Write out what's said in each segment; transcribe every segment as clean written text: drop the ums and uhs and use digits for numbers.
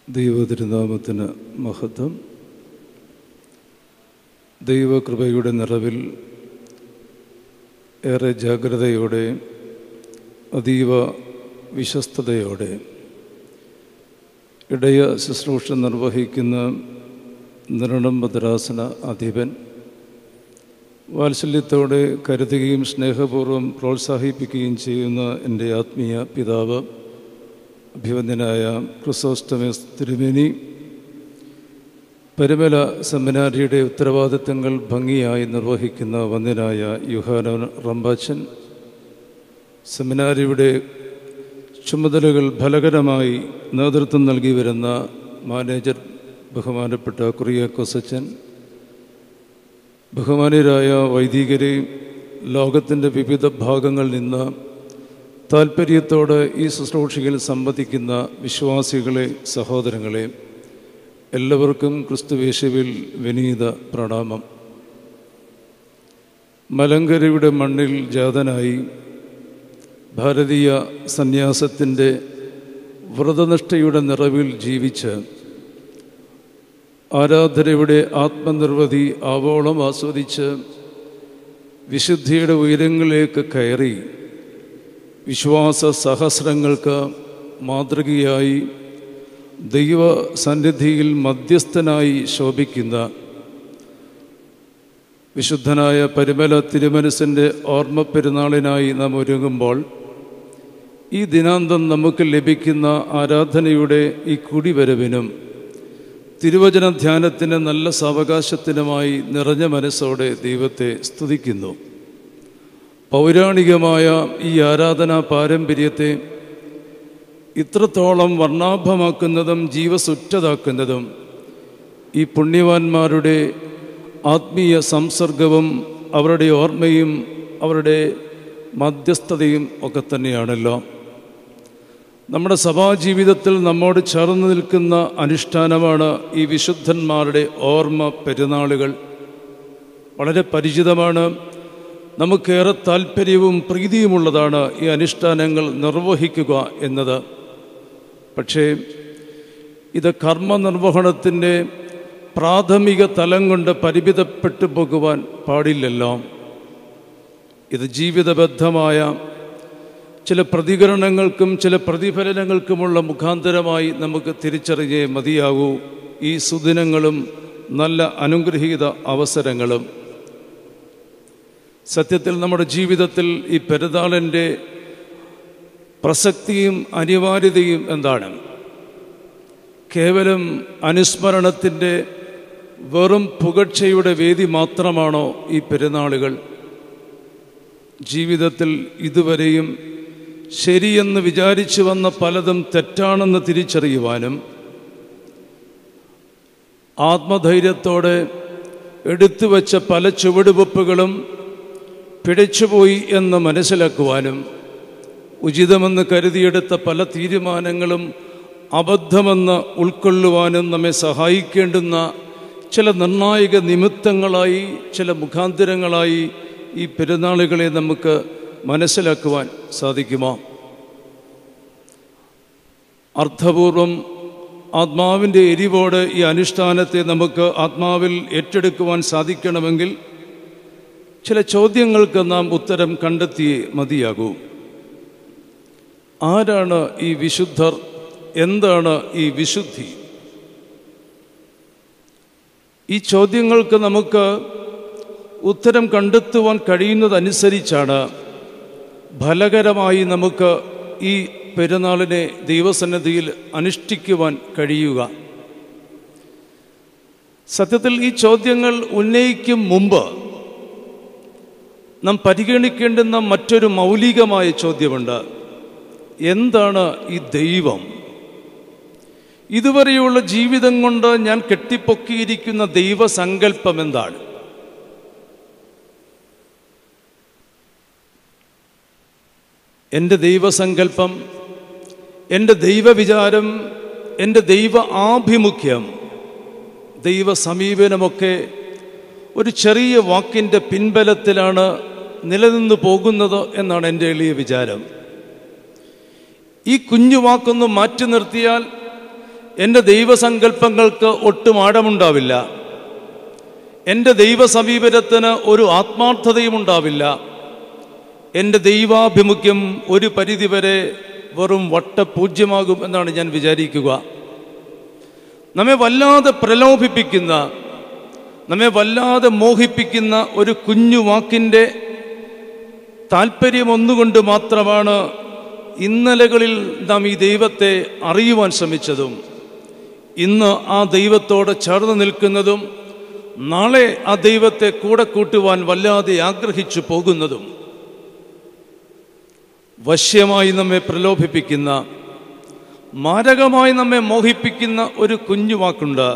ദൈവതിരുനാമത്തിന് മഹത്വം. ദൈവകൃപയുടെ നിറവിൽ ഏറെ ജാഗ്രതയോടെ അതീവ വിശ്വസ്തയോടെ ഇടയ ശുശ്രൂഷ നിർവഹിക്കുന്ന നിരണം ഭദ്രാസന അധിപൻ വാത്സല്യത്തോടെ കരുതുകയും സ്നേഹപൂർവ്വം പ്രോത്സാഹിപ്പിക്കുകയും ചെയ്യുന്ന എൻ്റെ ആത്മീയ പിതാവ് അഭിവന്ദ്യനായ ക്രിസോസ്റ്റമസ് തിരുമേനി, പരുമല സെമിനാരിയുടെ ഉത്തരവാദിത്തങ്ങൾ ഭംഗിയായി നിർവഹിക്കുന്ന വന്ദ്യനായ യുഹാനോൻ റമ്പാച്ചൻ, സെമിനാരിയുടെ ചുമതലകൾ ഫലകരമായി നേതൃത്വം നൽകി വരുന്ന മാനേജർ ബഹുമാനപ്പെട്ട കുറിയാക്കോസച്ചൻ, ബഹുമാനീയരായ വൈദികരെ, ലോകത്തിൻ്റെ വിവിധ ഭാഗങ്ങളിൽ നിന്ന് താൽപ്പര്യത്തോടെ ഈ ശുശ്രൂഷയിൽ സംബന്ധിക്കുന്ന വിശ്വാസികളെ, സഹോദരങ്ങളെ, എല്ലാവർക്കും ക്രിസ്തുയേശുവിൽ വിനീത പ്രണാമം. മലങ്കരയുടെ മണ്ണിൽ ജാതനായി ഭാരതീയ സന്യാസത്തിൻ്റെ വ്രതനിഷ്ഠയുടെ നിറവിൽ ജീവിച്ച് ആരാധനയുടെ ആത്മനിർവൃതി ആവോളം ആസ്വദിച്ച് വിശുദ്ധിയുടെ ഉയരങ്ങളിലേക്ക് കയറി വിശ്വാസ സഹസ്രങ്ങൾക്ക് മാതൃകയായി ദൈവസന്നിധിയിൽ മധ്യസ്ഥനായി ശോഭിക്കുന്ന വിശുദ്ധനായ പരുമല തിരുമനസിൻ്റെ ഓർമ്മ പെരുന്നാളിനായി നാം ഒരുങ്ങുമ്പോൾ ഈ ദിനാന്തം നമുക്ക് ലഭിക്കുന്ന ആരാധനയുടെ ഈ കുടിവരവിനും തിരുവചന ധ്യാനത്തിന് നല്ല സാവകാശത്തിനുമായി നിറഞ്ഞ മനസ്സോടെ ദൈവത്തെ സ്തുതിക്കുന്നു. പൗരാണികമായ ഈ ആരാധനാ പാരമ്പര്യത്തെ ഇത്രത്തോളം വർണ്ണാഭമാക്കുന്നതും ജീവസുറ്റതാക്കുന്നതും ഈ പുണ്യവാന്മാരുടെ ആത്മീയ സംസർഗവും അവരുടെ ഓർമ്മയും അവരുടെ മധ്യസ്ഥതയും ഒക്കെ തന്നെയാണല്ലോ. നമ്മുടെ സഭാജീവിതത്തിൽ നമ്മോട് ചേർന്ന് നിൽക്കുന്ന അനുഷ്ഠാനമാണ് ഈ വിശുദ്ധന്മാരുടെ ഓർമ്മ പെരുന്നാളുകൾ. വളരെ പരിചിതമാണ്, നമുക്കേറെ താല്പര്യവും പ്രീതിയുമുള്ളതാണ് ഈ അനുഷ്ഠാനങ്ങൾ നിർവഹിക്കുക എന്നത്. പക്ഷേ ഇത് കർമ്മനിർവഹണത്തിൻ്റെ പ്രാഥമിക തലം കൊണ്ട് പരിമിതപ്പെട്ടു പോകുവാൻ പാടില്ലല്ലോ. ഇത് ജീവിതബദ്ധമായ ചില പ്രതികരണങ്ങൾക്കും ചില പ്രതിഫലനങ്ങൾക്കുമുള്ള മുഖാന്തരമായി നമുക്ക് തിരിച്ചറിഞ്ഞേ മതിയാകൂ. ഈ സുദിനങ്ങളും നല്ല അനുഗ്രഹീത അവസരങ്ങളും സത്യത്തിൽ നമ്മുടെ ജീവിതത്തിൽ ഈ പെരുന്നാളിൻ്റെ പ്രസക്തിയും അനിവാര്യതയും എന്താണ്? കേവലം അനുസ്മരണത്തിൻ്റെ വെറും പുകഴ്ചയുടെ വേദി മാത്രമാണോ ഈ പെരുന്നാളുകൾ? ജീവിതത്തിൽ ഇതുവരെയും ശരിയെന്ന് വിചാരിച്ചു വന്ന പലതും തെറ്റാണെന്ന് തിരിച്ചറിയുവാനും ആത്മധൈര്യത്തോടെ എടുത്തുവച്ച പല ചുവടുവെപ്പുകളും പിഴച്ചുപോയി എന്ന് മനസ്സിലാക്കുവാനും ഉചിതമെന്ന് കരുതിയെടുത്ത പല തീരുമാനങ്ങളും അബദ്ധമെന്ന് ഉൾക്കൊള്ളുവാനും നമ്മെ സഹായിക്കേണ്ടുന്ന ചില നിർണായക നിമിത്തങ്ങളായി, ചില മുഖാന്തരങ്ങളായി ഈ പെരുന്നാളുകളെ നമുക്ക് മനസ്സിലാക്കുവാൻ സാധിക്കുമോ? അർത്ഥപൂർവം ആത്മാവിൻ്റെ എരിവോട് ഈ അനുഷ്ഠാനത്തെ നമുക്ക് ആത്മാവിൽ ഏറ്റെടുക്കുവാൻ സാധിക്കണമെങ്കിൽ ചില ചോദ്യങ്ങൾക്ക് നാം ഉത്തരം കണ്ടെത്തിയേ മതിയാകൂ. ആരാണ് ഈ വിശുദ്ധർ? എന്താണ് ഈ വിശുദ്ധി? ഈ ചോദ്യങ്ങൾക്ക് നമുക്ക് ഉത്തരം കണ്ടെത്തുവാൻ കഴിയുന്നതനുസരിച്ചാണ് ഫലകരമായി നമുക്ക് ഈ പെരുന്നാളിനെ ദൈവസന്നിധിയിൽ അനുഷ്ഠിക്കുവാൻ കഴിയുക. സത്യത്തിൽ ഈ ചോദ്യങ്ങൾ ഉന്നയിക്കും മുമ്പ് നാം പരിഗണിക്കേണ്ടുന്ന മറ്റൊരു മൗലികമായ ചോദ്യമുണ്ട്. എന്താണ് ഈ ദൈവം? ഇതുവരെയുള്ള ജീവിതം കൊണ്ട് ഞാൻ കെട്ടിപ്പൊക്കിയിരിക്കുന്ന ദൈവസങ്കല്പം എന്താണ്? എൻ്റെ ദൈവസങ്കല്പം, എൻ്റെ ദൈവവിചാരം, എൻ്റെ ദൈവ ആഭിമുഖ്യം, ദൈവ സമീപനമൊക്കെ ഒരു ചെറിയ വാക്കിൻ്റെ പിൻബലത്തിലാണ് നിലനിന്ന് പോകുന്നത് എന്നാണ് എൻ്റെ എളിയ വിചാരം. ഈ കുഞ്ഞു വാക്കൊന്ന് മാറ്റി നിർത്തിയാൽ എൻ്റെ ദൈവസങ്കല്പങ്ങൾക്ക് ഒട്ടും ആഴമുണ്ടാവില്ല. എൻ്റെ ദൈവസമീപനത്തിന് ഒരു ആത്മാർത്ഥതയും ഉണ്ടാവില്ല. എൻ്റെ ദൈവാഭിമുഖ്യം ഒരു പരിധിവരെ വെറും വട്ടപൂജ്യമാകും എന്നാണ് ഞാൻ വിചാരിക്കുക. നമ്മെ വല്ലാതെ പ്രലോഭിപ്പിക്കുന്ന, നമ്മെ വല്ലാതെ മോഹിപ്പിക്കുന്ന ഒരു കുഞ്ഞു വാക്കിൻ്റെ താല്പര്യം ഒന്നുകൊണ്ട് മാത്രമാണ് ഇന്നലകളിൽ നാം ഈ ദൈവത്തെ അറിയുവാൻ ശ്രമിച്ചതും ഇന്ന് ആ ദൈവത്തോട് ചേർന്ന് നിൽക്കുന്നതും നാളെ ആ ദൈവത്തെ കൂടെ കൂട്ടുവാൻ വല്ലാതെ ആഗ്രഹിച്ചു പോകുന്നതും. വശ്യമായി നമ്മെ പ്രലോഭിപ്പിക്കുന്ന, മാരകമായി നമ്മെ മോഹിപ്പിക്കുന്ന ഒരു കുഞ്ഞു വാക്കുണ്ട്.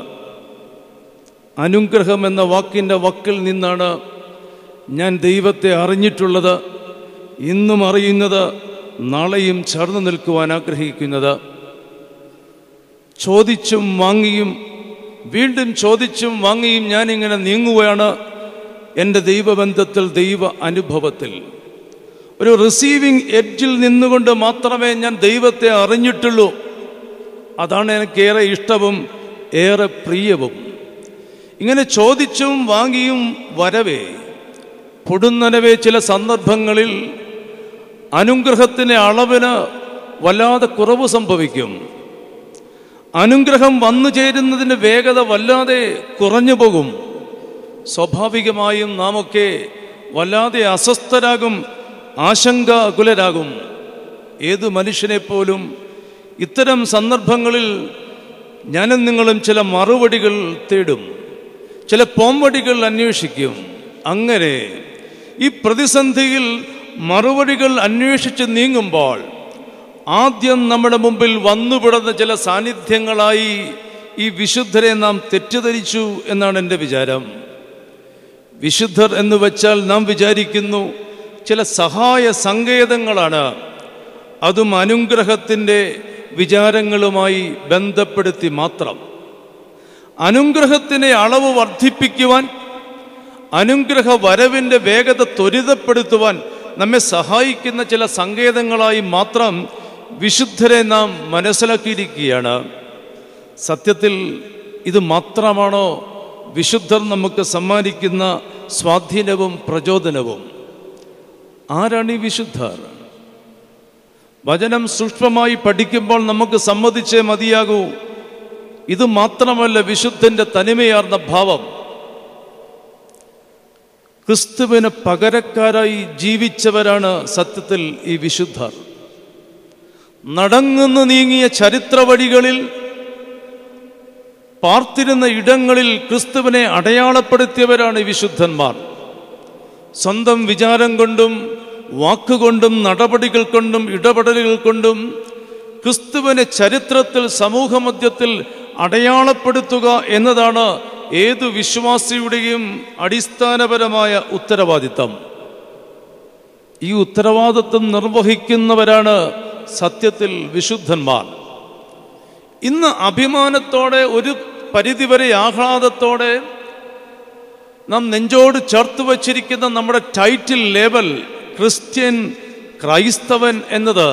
അനുഗ്രഹം എന്ന വാക്കിൻ്റെ വക്കിൽ നിന്നാണ് ഞാൻ ദൈവത്തെ അറിഞ്ഞിട്ടുള്ളത്, ഇന്നും അറിയുന്നത്, നാളെയും ചേർന്ന് നിൽക്കുവാൻ ആഗ്രഹിക്കുന്നത്. ചോദിച്ചും വാങ്ങിയും വീണ്ടും ചോദിച്ചും വാങ്ങിയും ഞാനിങ്ങനെ നീങ്ങുകയാണ് എൻ്റെ ദൈവബന്ധത്തിൽ, ദൈവ അനുഭവത്തിൽ. ഒരു റിസീവിങ് എഡ്ജിൽ നിന്നുകൊണ്ട് മാത്രമേ ഞാൻ ദൈവത്തെ അറിഞ്ഞിട്ടുള്ളൂ. അതാണ് എനിക്കേറെ ഇഷ്ടവും ഏറെ പ്രിയവും. ഇങ്ങനെ ചോദിച്ചും വാങ്ങിയും വരവേ പൊടുന്നനവേ ചില സന്ദർഭങ്ങളിൽ അനുഗ്രഹത്തിൻ്റെ അളവിന് വല്ലാതെ കുറവ് സംഭവിക്കും. അനുഗ്രഹം വന്നു ചേരുന്നതിൻ്റെ വേഗത വല്ലാതെ കുറഞ്ഞു പോകും. സ്വാഭാവികമായും നാമൊക്കെ വല്ലാതെ അസ്വസ്ഥരാകും, ആശങ്കാകുലരാകും. ഏതു മനുഷ്യനെപ്പോലും ഇത്തരം സന്ദർഭങ്ങളിൽ ഞാനും നിങ്ങളും ചില മറുപടികൾ തേടും, ചില പോംവടികൾ അന്വേഷിക്കും. അങ്ങനെ ഈ പ്രതിസന്ധിയിൽ മറുപടികൾ അന്വേഷിച്ച് നീങ്ങുമ്പോൾ ആദ്യം നമ്മുടെ മുമ്പിൽ വന്നുപെടുന്ന ചില സാന്നിധ്യങ്ങളായി ഈ വിശുദ്ധരെ നാം തെറ്റിദ്ധരിച്ചു എന്നാണ് എൻ്റെ വിചാരം. വിശുദ്ധർ എന്ന് വെച്ചാൽ നാം വിചാരിക്കുന്നു ചില സഹായ സങ്കേതങ്ങളാണ്. അതും അനുഗ്രഹത്തിൻ്റെ വിചാരങ്ങളുമായി ബന്ധപ്പെടുത്തി മാത്രം. അനുഗ്രഹത്തിൻ്റെ അളവ് വർദ്ധിപ്പിക്കുവാൻ, അനുഗ്രഹ വരവിൻ്റെ വേഗത ത്വരിതപ്പെടുത്തുവാൻ നമ്മെ സഹായിക്കുന്ന ചില സങ്കേതങ്ങളായി മാത്രം വിശുദ്ധരെ നാം മനസ്സിലാക്കിയിരിക്കുകയാണ്. സത്യത്തിൽ ഇത് മാത്രമാണോ വിശുദ്ധർ നമുക്ക് സമ്മാനിക്കുന്ന സ്വാധീനവും പ്രചോദനവും? ആരാണ് ഈ വിശുദ്ധർ? വചനം സൂക്ഷ്മമായി പഠിക്കുമ്പോൾ നമുക്ക് സമ്മതിച്ചേ മതിയാകൂ, ഇത് മാത്രമല്ല വിശുദ്ധൻ്റെ തനിമയാർന്ന ഭാവം. ക്രിസ്തുവിന് പകരക്കാരായി ജീവിച്ചവരാണ് സത്യത്തിൽ ഈ വിശുദ്ധർ. നടങ്ങുന്നു നീങ്ങിയ ചരിത്ര വഴികളിൽ, പാർത്തിരുന്ന ഇടങ്ങളിൽ ക്രിസ്തുവിനെ അടയാളപ്പെടുത്തിയവരാണ് ഈ വിശുദ്ധന്മാർ. സ്വന്തം വിചാരം കൊണ്ടും വാക്കുകൊണ്ടും നടപടികൾ കൊണ്ടും ഇടപെടലുകൾ കൊണ്ടും ക്രിസ്തുവിനെ ചരിത്രത്തിൽ സമൂഹമധ്യത്തിൽ അടയാളപ്പെടുത്തുക എന്നതാണ് ഏതു വിശ്വാസിയുടെയും അടിസ്ഥാനപരമായ ഉത്തരവാദിത്തം. ഈ ഉത്തരവാദിത്വം നിർവഹിക്കുന്നവരാണ് സത്യത്തിൽ വിശുദ്ധന്മാർ. ഇന്ന് അഭിമാനത്തോടെ, ഒരു പരിധിവരെ ആഹ്ലാദത്തോടെ നാം നെഞ്ചോട് ചേർത്ത് വച്ചിരിക്കുന്ന നമ്മുടെ ടൈറ്റിൽ ലേബൽ ക്രിസ്ത്യൻ, ക്രൈസ്തവൻ എന്നത്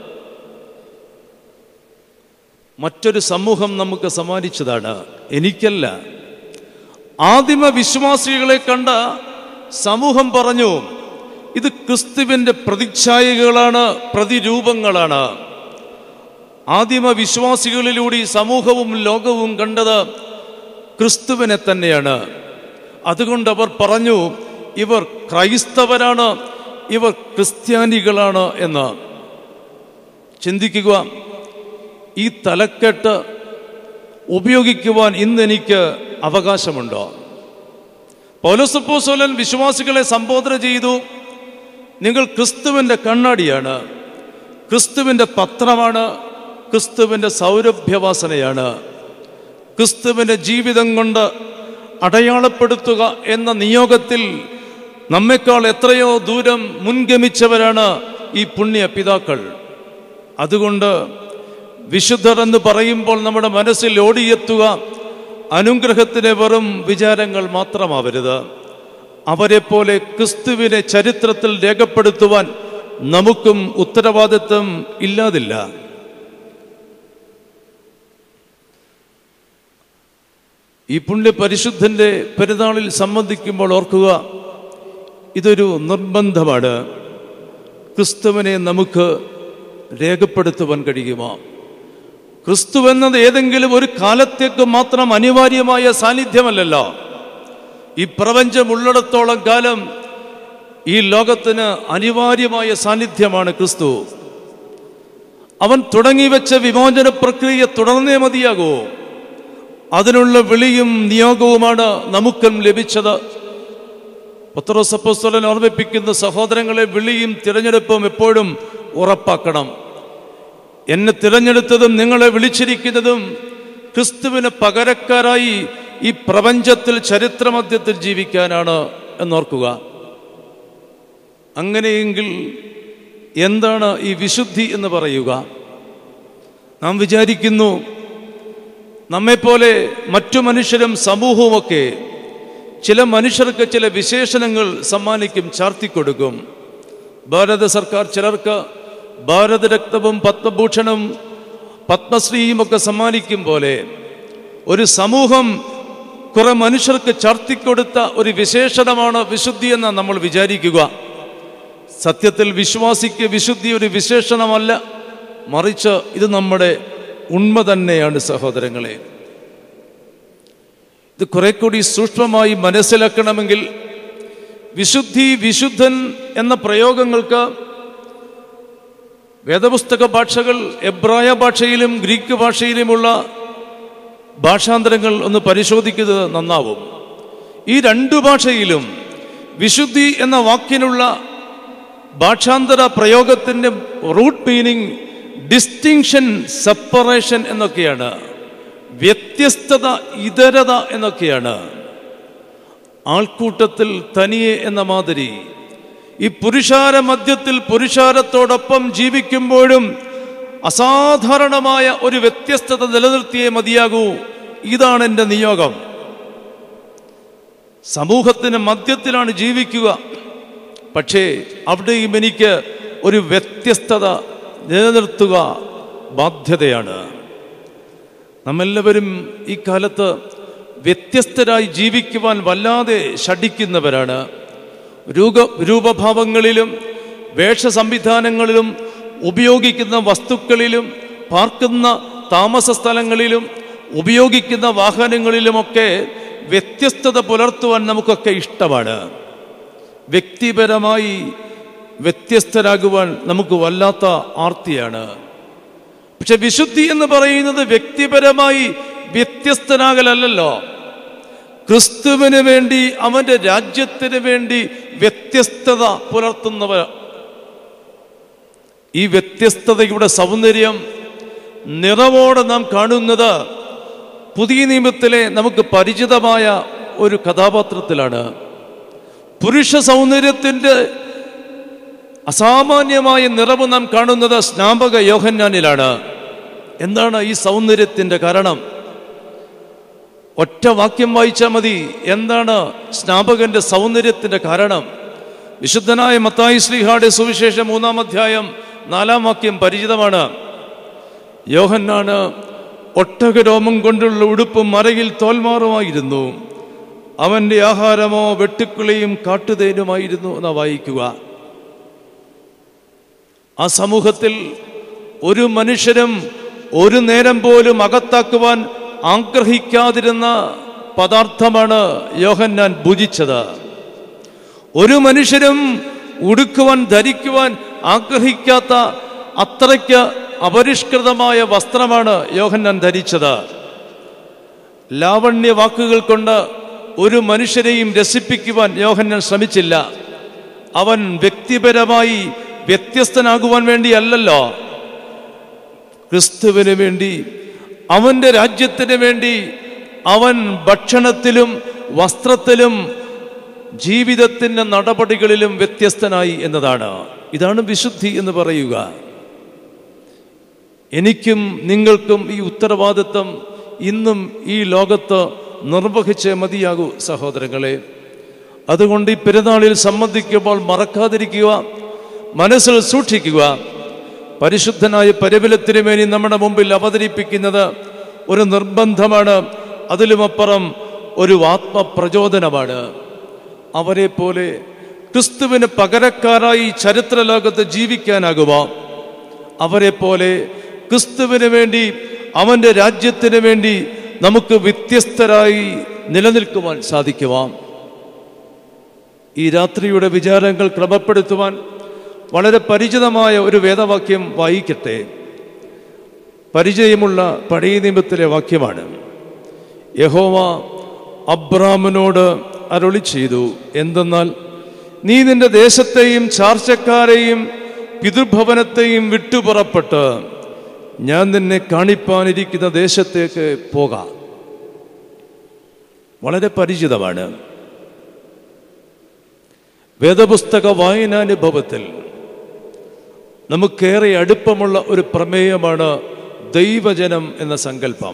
മറ്റൊരു സമൂഹം നമുക്ക് സമ്മാനിച്ചതാണ്, എനിക്കല്ല. ആദിമ വിശ്വാസികളെ കണ്ട സമൂഹം പറഞ്ഞു, ഇത് ക്രിസ്തുവിൻ്റെ പ്രതിച്ഛായകളാണ്, പ്രതിരൂപങ്ങളാണ്. ആദിമ വിശ്വാസികളിലൂടെ സമൂഹവും ലോകവും കണ്ടത് ക്രിസ്തുവിനെ തന്നെയാണ്. അതുകൊണ്ട് അവർ പറഞ്ഞു, ഇവർ ക്രൈസ്തവരാണ്, ഇവർ ക്രിസ്ത്യാനികളാണ് എന്ന്. ചിന്തിക്കുക, ഈ തലക്കെട്ട് ഉപയോഗിക്കുവാൻ ഇന്നെനിക്ക് അവകാശമുണ്ടോ? പൗലോസ് അപ്പോസ്തലൻ വിശ്വാസികളെ സംബോധന ചെയ്തു, നിങ്ങൾ ക്രിസ്തുവിൻ്റെ കണ്ണാടിയാണ്, ക്രിസ്തുവിൻ്റെ പത്രമാണ്, ക്രിസ്തുവിൻ്റെ സൗരഭ്യവാസനയാണ്. ക്രിസ്തുവിൻ്റെ ജീവിതം കൊണ്ട് അടയാളപ്പെടുത്തുക എന്ന നിയോഗത്തിൽ നമ്മെക്കാൾ എത്രയോ ദൂരം മുൻഗമിച്ചവരാണ് ഈ പുണ്യ പിതാക്കൾ. അതുകൊണ്ട് വിശുദ്ധർ എന്ന് പറയുമ്പോൾ നമ്മുടെ മനസ്സിൽ ഓടിയെത്തുക അനുഗ്രഹത്തിന് വെറും വിചാരങ്ങൾ മാത്രമാവരുത്. അവരെ പോലെ ക്രിസ്തുവിനെ ചരിത്രത്തിൽ രേഖപ്പെടുത്തുവാൻ നമുക്കും ഉത്തരവാദിത്വം ഇല്ലാതില്ല. ഈ പുണ്യ പരിശുദ്ധൻ്റെ പെരുന്നാളിൽ സംബന്ധിക്കുമ്പോൾ ഓർക്കുക, ഇതൊരു നിർബന്ധമാണ്. ക്രിസ്തുവിനെ നമുക്ക് രേഖപ്പെടുത്തുവാൻ കഴിയുമോ? ക്രിസ്തു എന്നത് ഏതെങ്കിലും ഒരു കാലത്തേക്ക് മാത്രം അനിവാര്യമായ സാന്നിധ്യമല്ലല്ലോ. ഈ പ്രപഞ്ചം ഉള്ളിടത്തോളം കാലം ഈ ലോകത്തിന് അനിവാര്യമായ സാന്നിധ്യമാണ് ക്രിസ്തു. അവൻ തുടങ്ങിവെച്ച വിമോചന പ്രക്രിയ തുടർന്നേ മതിയാകൂ. അതിനുള്ള വിളിയും നിയോഗവുമാണ് നമുക്കും ലഭിച്ചത്. പത്രോസ് അപ്പോസ്തലൻ ഓർമ്മിപ്പിക്കുന്ന സഹോദരങ്ങളെ, വിളിയും തിരഞ്ഞെടുപ്പും എപ്പോഴും ഉറപ്പാക്കണം. എന്നെ തിരഞ്ഞെടുത്തതും നിങ്ങളെ വിളിച്ചിരിക്കുന്നതും ക്രിസ്തുവിന് പകരക്കാരായി ഈ പ്രപഞ്ചത്തിൽ ചരിത്രമധ്യത്തിൽ ജീവിക്കാനാണ് എന്നോർക്കുക. അങ്ങനെയെങ്കിൽ എന്താണ് ഈ വിശുദ്ധി എന്ന് പറയുക? നാം വിചാരിക്കുന്നു നമ്മെപ്പോലെ മറ്റു മനുഷ്യരും സമൂഹവുമൊക്കെ ചില മനുഷ്യർക്ക് ചില വിശേഷണങ്ങൾ സമ്മാനിക്കും, ചാർത്തിക്കൊടുക്കും. ഭാരത സർക്കാർ ചിലർക്ക് ഭാരതരത്നവും പത്മഭൂഷണും പത്മശ്രീയും ഒക്കെ സമ്മാനിക്കും പോലെ ഒരു സമൂഹം കുറെ മനുഷ്യർക്ക് ചാർത്തിക്കൊടുത്ത ഒരു വിശേഷണമാണ് വിശുദ്ധി എന്ന് നമ്മൾ വിചാരിക്കുക. സത്യത്തിൽ വിശ്വാസിക്ക് വിശുദ്ധി ഒരു വിശേഷണമല്ല, മറിച്ച് ഇത് നമ്മുടെ ഉണ്മ തന്നെയാണ് സഹോദരങ്ങളെ. ഇത് കുറെ കൂടി സൂക്ഷ്മമായി മനസ്സിലാക്കണമെങ്കിൽ വിശുദ്ധി, വിശുദ്ധൻ എന്ന പ്രയോഗങ്ങൾക്ക് വേദപുസ്തക ഭാഷകൾ എബ്രായ ഭാഷയിലും ഗ്രീക്ക് ഭാഷയിലുമുള്ള ഭാഷാന്തരങ്ങൾ ഒന്ന് പരിശോധിക്കുന്നത് നന്നാവും. ഈ രണ്ടു ഭാഷയിലും വിശുദ്ധി എന്ന വാക്കിനുള്ള ഭാഷാന്തര പ്രയോഗത്തിൻ്റെ റൂട്ട് മീനിങ് ഡിസ്റ്റിങ്ഷൻ, സെപ്പറേഷൻ എന്നൊക്കെയാണ്. വ്യത്യസ്തത, ഇതരത എന്നൊക്കെയാണ്. ആൾക്കൂട്ടത്തിൽ തനിയെ എന്ന മാതിരി ഈ പുരുഷാര മധ്യത്തിൽ പുരുഷാരത്തോടൊപ്പം ജീവിക്കുമ്പോഴും അസാധാരണമായ ഒരു വ്യത്യസ്തത നിലനിർത്തിയേ മതിയാകൂ. ഇതാണ് എൻ്റെ നിയോഗം. സമൂഹത്തിന് മധ്യത്തിലാണ് ജീവിക്കുക, പക്ഷേ അവിടെയും എനിക്ക് ഒരു വ്യത്യസ്തത നിലനിർത്തുക ബാധ്യതയാണ്. നമ്മെല്ലാവരും ഈ കാലത്ത് വ്യത്യസ്തരായി ജീവിക്കുവാൻ വല്ലാതെ ശഠിക്കുന്നവരാണ്. രൂപഭാവങ്ങളിലും വേഷ സംവിധാനങ്ങളിലും ഉപയോഗിക്കുന്ന വസ്തുക്കളിലും പാർക്കുന്ന താമസ സ്ഥലങ്ങളിലും ഉപയോഗിക്കുന്ന വാഹനങ്ങളിലുമൊക്കെ വ്യത്യസ്തത പുലർത്തുവാൻ നമുക്കൊക്കെ ഇഷ്ടമാണ്. വ്യക്തിപരമായി വ്യത്യസ്തരാകുവാൻ നമുക്ക് വല്ലാത്ത ആർത്തിയാണ്. പക്ഷെ വിശുദ്ധി എന്ന് പറയുന്നത് വ്യക്തിപരമായി വ്യത്യസ്തനാകലല്ലോ, ക്രിസ്തുവിന് വേണ്ടി, അവന്റെ രാജ്യത്തിന് വേണ്ടി വ്യത്യസ്തത പുലർത്തുന്നവർ. ഈ വ്യത്യസ്തതയുടെ സൗന്ദര്യം നിറവോടെ നാം കാണുന്നത് പുതിയ നിയമത്തിലെ നമുക്ക് പരിചിതമായ ഒരു കഥാപാത്രത്തിലാണ്. പുരുഷ സൗന്ദര്യത്തിൻ്റെ അസാമാന്യമായ നിറവ് നാം കാണുന്നത് സ്നാപക യോഹന്നാനിലാണ്. എന്താണ് ഈ സൗന്ദര്യത്തിൻ്റെ കാരണം? ഒറ്റ വാക്യം വായിച്ചാൽ മതി. എന്താണ് സ്നാപകന്റെ സൗന്ദര്യത്തിൻ്റെ കാരണം? വിശുദ്ധനായ മത്തായി ശ്ലീഹായുടെ സുവിശേഷം 3-ാം അധ്യായം 4-ാം വാക്യം പരിചിതമാണ്. യോഹന്നാന് ഒട്ടകരോമം കൊണ്ടുള്ള ഉടുപ്പും മറയിൽ തോൽമാറുമായിരുന്നു. അവൻ്റെ ആഹാരമോ വെട്ടുക്കിളിയും കാട്ടുതേനുമായിരുന്നു എന്നാ വായിക്കുക. ആ സമൂഹത്തിൽ ഒരു മനുഷ്യരും ഒരു നേരം പോലും അകത്താക്കുവാൻ ആഗ്രഹിക്കാതിരുന്ന പദാർത്ഥമാണ് യോഹന്നാൻ ഭുജിച്ചത്. ഒരു മനുഷ്യരും ഉടുക്കുവാൻ, ധരിക്കുവാൻ ആഗ്രഹിക്കാത്ത അത്രയ്ക്ക് അപരിഷ്കൃതമായ വസ്ത്രമാണ് യോഹന്നാൻ ധരിച്ചത്. ലാവണ്യ വാക്കുകൾ കൊണ്ട് ഒരു മനുഷ്യരെയും രസിപ്പിക്കുവാൻ യോഹന്നാൻ ശ്രമിച്ചില്ല. അവൻ വ്യക്തിപരമായി വ്യത്യസ്തനാകുവാൻ വേണ്ടിയല്ലല്ലോ, ക്രിസ്തുവിന് വേണ്ടി, അവൻ്റെ രാജ്യത്തിന് വേണ്ടി അവൻ ഭക്ഷണത്തിലും വസ്ത്രത്തിലും ജീവിതത്തിൻ്റെ നടപടികളിലും വ്യത്യസ്തനായി എന്നതാണ്. ഇതാണ് വിശുദ്ധി എന്ന് പറയുക. എനിക്കും നിങ്ങൾക്കും ഈ ഉത്തരവാദിത്വം ഇന്നും ഈ ലോകത്ത് നിർവഹിച്ചേ മതിയാകൂ സഹോദരങ്ങളെ. അതുകൊണ്ട് ഈ പെരുന്നാളിൽ സംബന്ധിക്കുമ്പോൾ മറക്കാതിരിക്കുക, മനസ്സിൽ സൂക്ഷിക്കുക. പരിശുദ്ധനായ പരിബലത്തിനുമേനി നമ്മുടെ മുമ്പിൽ അവതരിപ്പിക്കുന്നത് ഒരു നിർബന്ധമാണ്. അതിലുമപ്പുറം ഒരു ആത്മപ്രചോദനമാണ്. അവരെ പോലെ ക്രിസ്തുവിന് പകരക്കാരായി ചരിത്ര ലോകത്ത് ജീവിക്കാനാകുമോ? അവരെ പോലെ ക്രിസ്തുവിന് വേണ്ടി, അവൻ്റെ രാജ്യത്തിന് വേണ്ടി നമുക്ക് വ്യത്യസ്തരായി നിലനിൽക്കുവാൻ സാധിക്കുമോ? ഈ രാത്രിയുടെ വിചാരങ്ങൾ ക്രമപ്പെടുത്തുവാൻ വളരെ പരിചിതമായ ഒരു വേദവാക്യം വായിക്കട്ടെ. പരിചയമുള്ള പഴയ നിയമത്തിലെ വാക്യമാണ്. യഹോവ അബ്രാമിനോട് അരുളി ചെയ്തു, എന്തെന്നാൽ നീ നിന്റെ ദേശത്തെയും ചാർച്ചക്കാരെയും പിതൃഭവനത്തെയും വിട്ടുപുറപ്പെട്ട് ഞാൻ നിന്നെ കാണിപ്പാനിരിക്കുന്ന ദേശത്തേക്ക് പോകാം. വളരെ പരിചിതമാണ്. വേദപുസ്തക വായനാനുഭവത്തിൽ നമുക്കേറെ അടുപ്പമുള്ള ഒരു പ്രമേയമാണ് ദൈവജനം എന്ന സങ്കല്പം.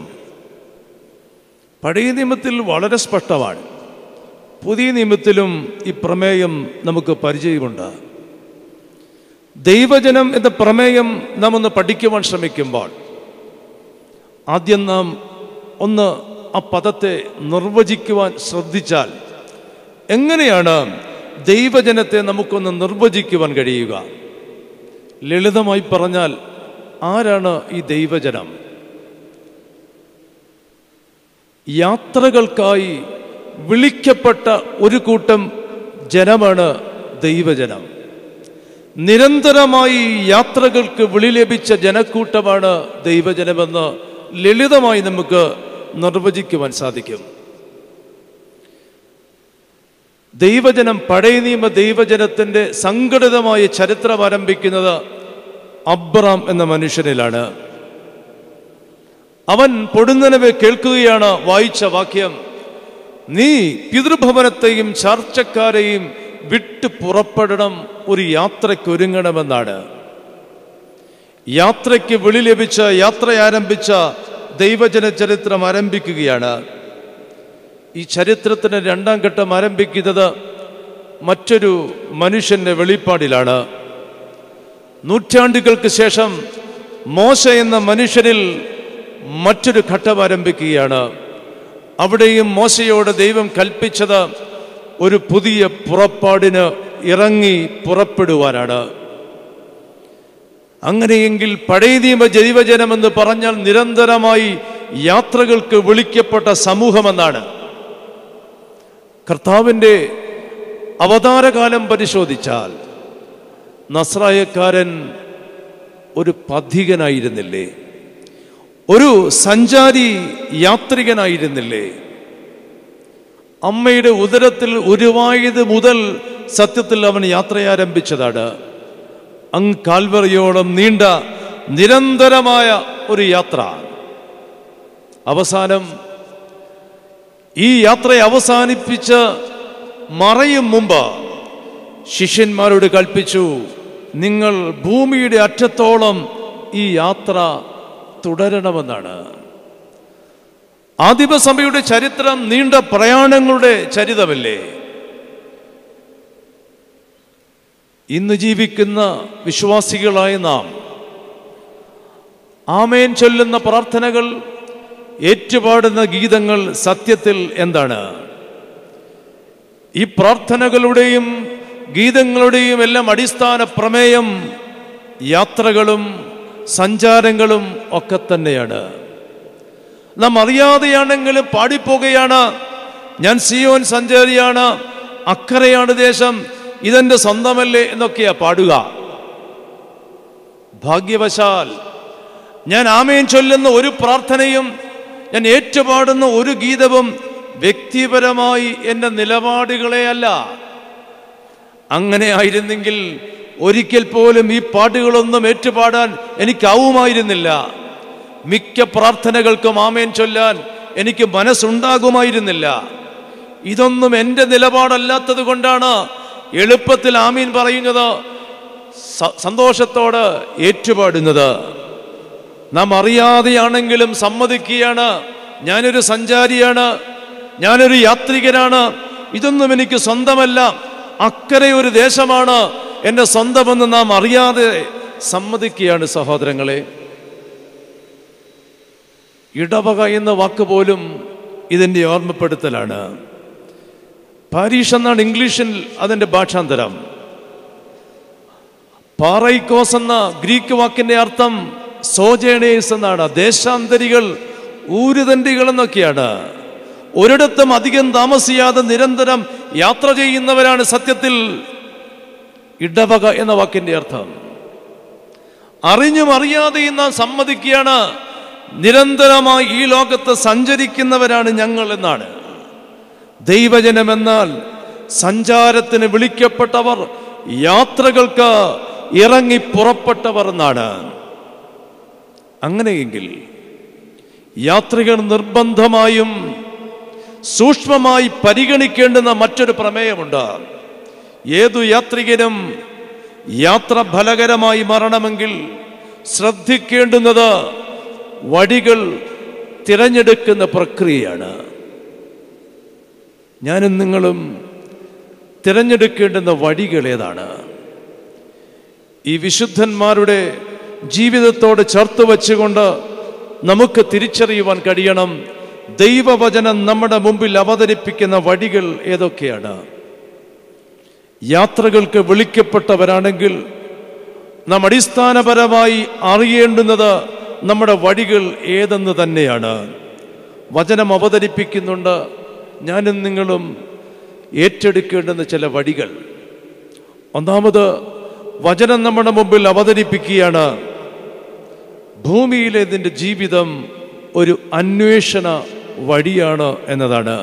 പഴയ നിയമത്തിൽ വളരെ സ്പഷ്ടമാണ്. പുതിയ നിയമത്തിലും ഈ പ്രമേയം നമുക്ക് പരിചയമുണ്ട്. ദൈവജനം എന്ന പ്രമേയം നാം ഒന്ന് പഠിക്കുവാൻ ശ്രമിക്കുമ്പോൾ ആദ്യം നാം ഒന്ന് ആ പദത്തെ നിർവചിക്കുവാൻ ശ്രദ്ധിച്ചാൽ എങ്ങനെയാണ് ദൈവജനത്തെ നമുക്കൊന്ന് നിർവചിക്കുവാൻ കഴിയുക? ലളിതമായി പറഞ്ഞാൽ ആരാണ് ഈ ദൈവജനം? യാത്രകൾക്കായി വിളിക്കപ്പെട്ട ഒരു കൂട്ടം ജനമാണ് ദൈവജനം. നിരന്തരമായി യാത്രകൾക്ക് വിളി ലഭിച്ച ജനക്കൂട്ടമാണ് ദൈവജനമെന്ന് ലളിതമായി നമുക്ക് നിർവചിക്കുവാൻ സാധിക്കും. ദൈവജനം, പഴയ നിയമ ദൈവജനത്തിൻ്റെ സംഘടിതമായ ചരിത്രം ആരംഭിക്കുന്നത് അബ്രാം എന്ന മനുഷ്യനിലാണ്. അവൻ പൊടുന്നനവെ കേൾക്കുകയാണ് വായിച്ച വാക്യം, നീ പിതൃഭവനത്തെയും ചാർച്ചക്കാരെയും വിട്ടു പുറപ്പെടണം, ഒരു യാത്രയ്ക്ക് ഒരുങ്ങണമെന്നാണ്. യാത്രയ്ക്ക് വിളി ലഭിച്ച, യാത്ര ആരംഭിച്ച ദൈവജന ചരിത്രം ആരംഭിക്കുകയാണ്. ഈ ചരിത്രത്തിന് രണ്ടാം ഘട്ടം ആരംഭിക്കുന്നത് മറ്റൊരു മനുഷ്യന്റെ വെളിപ്പാടിലാണ്. നൂറ്റാണ്ടുകൾക്ക് ശേഷം മോശ എന്ന മനുഷ്യനിൽ മറ്റൊരു ഘട്ടം ആരംഭിക്കുകയാണ്. അവിടെയും മോശയോട് ദൈവം കൽപ്പിച്ചത് ഒരു പുതിയ പുറപ്പാടിന് ഇറങ്ങി പുറപ്പെടുവാനാണ്. അങ്ങനെയെങ്കിൽ പഴയ നിയമ ദൈവജനമെന്ന് പറഞ്ഞാൽ നിരന്തരമായി യാത്രകൾക്ക് വിളിക്കപ്പെട്ട സമൂഹമെന്നാണ്. കർത്താവിൻ്റെ അവതാരകാലം പരിശോധിച്ചാൽ നസ്രായക്കാരൻ ഒരു പഥികനായിരുന്നില്ലേ? ഒരു സഞ്ചാരി യാത്രികനായിരുന്നില്ലേ? അമ്മയുടെ ഉദരത്തിൽ ഉരുവായത് മുതൽ സത്യത്തിൽ അവൻ യാത്ര ആരംഭിച്ചതാണ്. അങ്ങ് കാൽവറിയോളം നീണ്ട നിരന്തരമായ ഒരു യാത്ര. അവസാനം ഈ യാത്രയെ അവസാനിപ്പിച്ച് മറയും മുമ്പ് ശിഷ്യന്മാരോട് കൽപ്പിച്ചു, നിങ്ങൾ ഭൂമിയുടെ അറ്റത്തോളം ഈ യാത്ര തുടരണമെന്നാണ്. ആദിമസഭയുടെ ചരിത്രം നീണ്ട പ്രയാണങ്ങളുടെ ചരിതമല്ലേ? ഇന്ന് ജീവിക്കുന്ന വിശ്വാസികളായ നാം ആമേൻ ചൊല്ലുന്ന പ്രാർത്ഥനകൾ, ഏറ്റുപാടുന്ന ഗീതങ്ങൾ സത്യത്തിൽ എന്താണ്? ഈ പ്രാർത്ഥനകളുടെയും ഗീതങ്ങളുടെയും എല്ലാം അടിസ്ഥാന പ്രമേയം യാത്രകളും സഞ്ചാരങ്ങളും ഒക്കെ തന്നെയാണ്. നാം അറിയാതെയാണെങ്കിലും പാടിപ്പോകുകയാണ്, ഞാൻ സിയോൻ സഞ്ചാരിയാണ്, അക്കരയാണ് ദേശം, ഇതെന്റെ സ്വന്തമല്ലേ എന്നൊക്കെയാ പാടുക. ഭാഗ്യവശാൽ ഞാൻ ആമേൻ ചൊല്ലുന്ന ഒരു പ്രാർത്ഥനയും ഞാൻ ഏറ്റുപാടുന്ന ഒരു ഗീതവും വ്യക്തിപരമായി എൻ്റെ നിലപാടുകളെ അല്ല. അങ്ങനെ ആയിരുന്നെങ്കിൽ ഒരിക്കൽ പോലും ഈ പാട്ടുകളൊന്നും ഏറ്റുപാടാൻ എനിക്കാവുമായിരുന്നില്ല. മിക്ക പ്രാർത്ഥനകൾക്കും ആമേൻ ചൊല്ലാൻ എനിക്ക് മനസ്സുണ്ടാകുമായിരുന്നില്ല. ഇതൊന്നും എൻ്റെ നിലപാടല്ലാത്തത് കൊണ്ടാണ് എളുപ്പത്തിൽ ആമീൻ പറയുന്നത്, സന്തോഷത്തോടെ ഏറ്റുപാടുന്നത്. നാം അറിയാതെയാണെങ്കിലും സമ്മതിക്കുകയാണ്, ഞാനൊരു സഞ്ചാരിയാണ്, ഞാനൊരു യാത്രികനാണ്, ഇതൊന്നും എനിക്ക് സ്വന്തമല്ല, അക്കരെ ഒരു ദേശമാണ് എൻ്റെ സ്വന്തമെന്ന് നാം അറിയാതെ സമ്മതിക്കുകയാണ്. സഹോദരങ്ങളെ, ഇടവക എന്ന വാക്ക് പോലും ഇതിൻ്റെ ഓർമ്മപ്പെടുത്തലാണ്. പാരീഷ് എന്നാണ് ഇംഗ്ലീഷിൽ അതിൻ്റെ ഭാഷാന്തരം. പാറൈക്കോസ് എന്ന ഗ്രീക്ക് വാക്കിൻ്റെ അർത്ഥം സോജേണേഴ്സ് എന്നാണ്. ദേശാന്തരികൾ, ഊരുതണ്ടികൾ എന്നൊക്കെയാണ്. ഒരിടത്തും അധികം താമസിയാതെ നിരന്തരം യാത്ര ചെയ്യുന്നവരാണ് സത്യത്തിൽ ഇടവക എന്ന വാക്കിൻ്റെ അർത്ഥം. അറിഞ്ഞും അറിയാതെയും നാം സമ്മതിക്കുകയാണ്, നിരന്തരമായി ഈ ലോകത്ത് സഞ്ചരിക്കുന്നവരാണ് ഞങ്ങൾ എന്നാണ്. ദൈവജനം എന്നാൽ സഞ്ചാരത്തിന് വിളിക്കപ്പെട്ടവർ, യാത്രകൾക്ക് ഇറങ്ങി പുറപ്പെട്ടവർ എന്നാണ്. അങ്ങനെയെങ്കിൽ യാത്രികർ നിർബന്ധമായും സൂക്ഷ്മമായി പരിഗണിക്കേണ്ടുന്ന മറ്റൊരു പ്രമേയമുണ്ട്. ഏതു യാത്രികനും യാത്ര ഫലകരമായി മാറണമെങ്കിൽ ശ്രദ്ധിക്കേണ്ടുന്നത് വഴികൾ തിരഞ്ഞെടുക്കുന്ന പ്രക്രിയയാണ്. ഞാനും നിങ്ങളും തിരഞ്ഞെടുക്കേണ്ടുന്ന വഴികൾ ഏതാണ്? ഈ വിശുദ്ധന്മാരുടെ ജീവിതത്തോട് ചേർത്ത് വച്ചുകൊണ്ട് നമുക്ക് തിരിച്ചറിയുവാൻ കഴിയണം, ദൈവവചനം നമ്മുടെ മുമ്പിൽ അവതരിപ്പിക്കുന്ന വഴികൾ ഏതൊക്കെയാണ്. യാത്രകൾക്ക് വിളിക്കപ്പെട്ടവരാണെങ്കിൽ നാം അടിസ്ഥാനപരമായി അറിയേണ്ടുന്നത് നമ്മുടെ വഴികൾ ഏതെന്ന് തന്നെയാണ്. വചനം അവതരിപ്പിക്കുന്നുണ്ട്, ഞാനും നിങ്ങളും ഏറ്റെടുക്കേണ്ടുന്ന ചില വഴികൾ. ഒന്നാമത്, വചനം നമ്മുടെ മുമ്പിൽ അവതരിപ്പിക്കുകയാണ്, ഭൂമിയിലെ നിന്റെ ജീവിതം ഒരു അന്വേഷണ വഴിയാണ് എന്നതാണ്.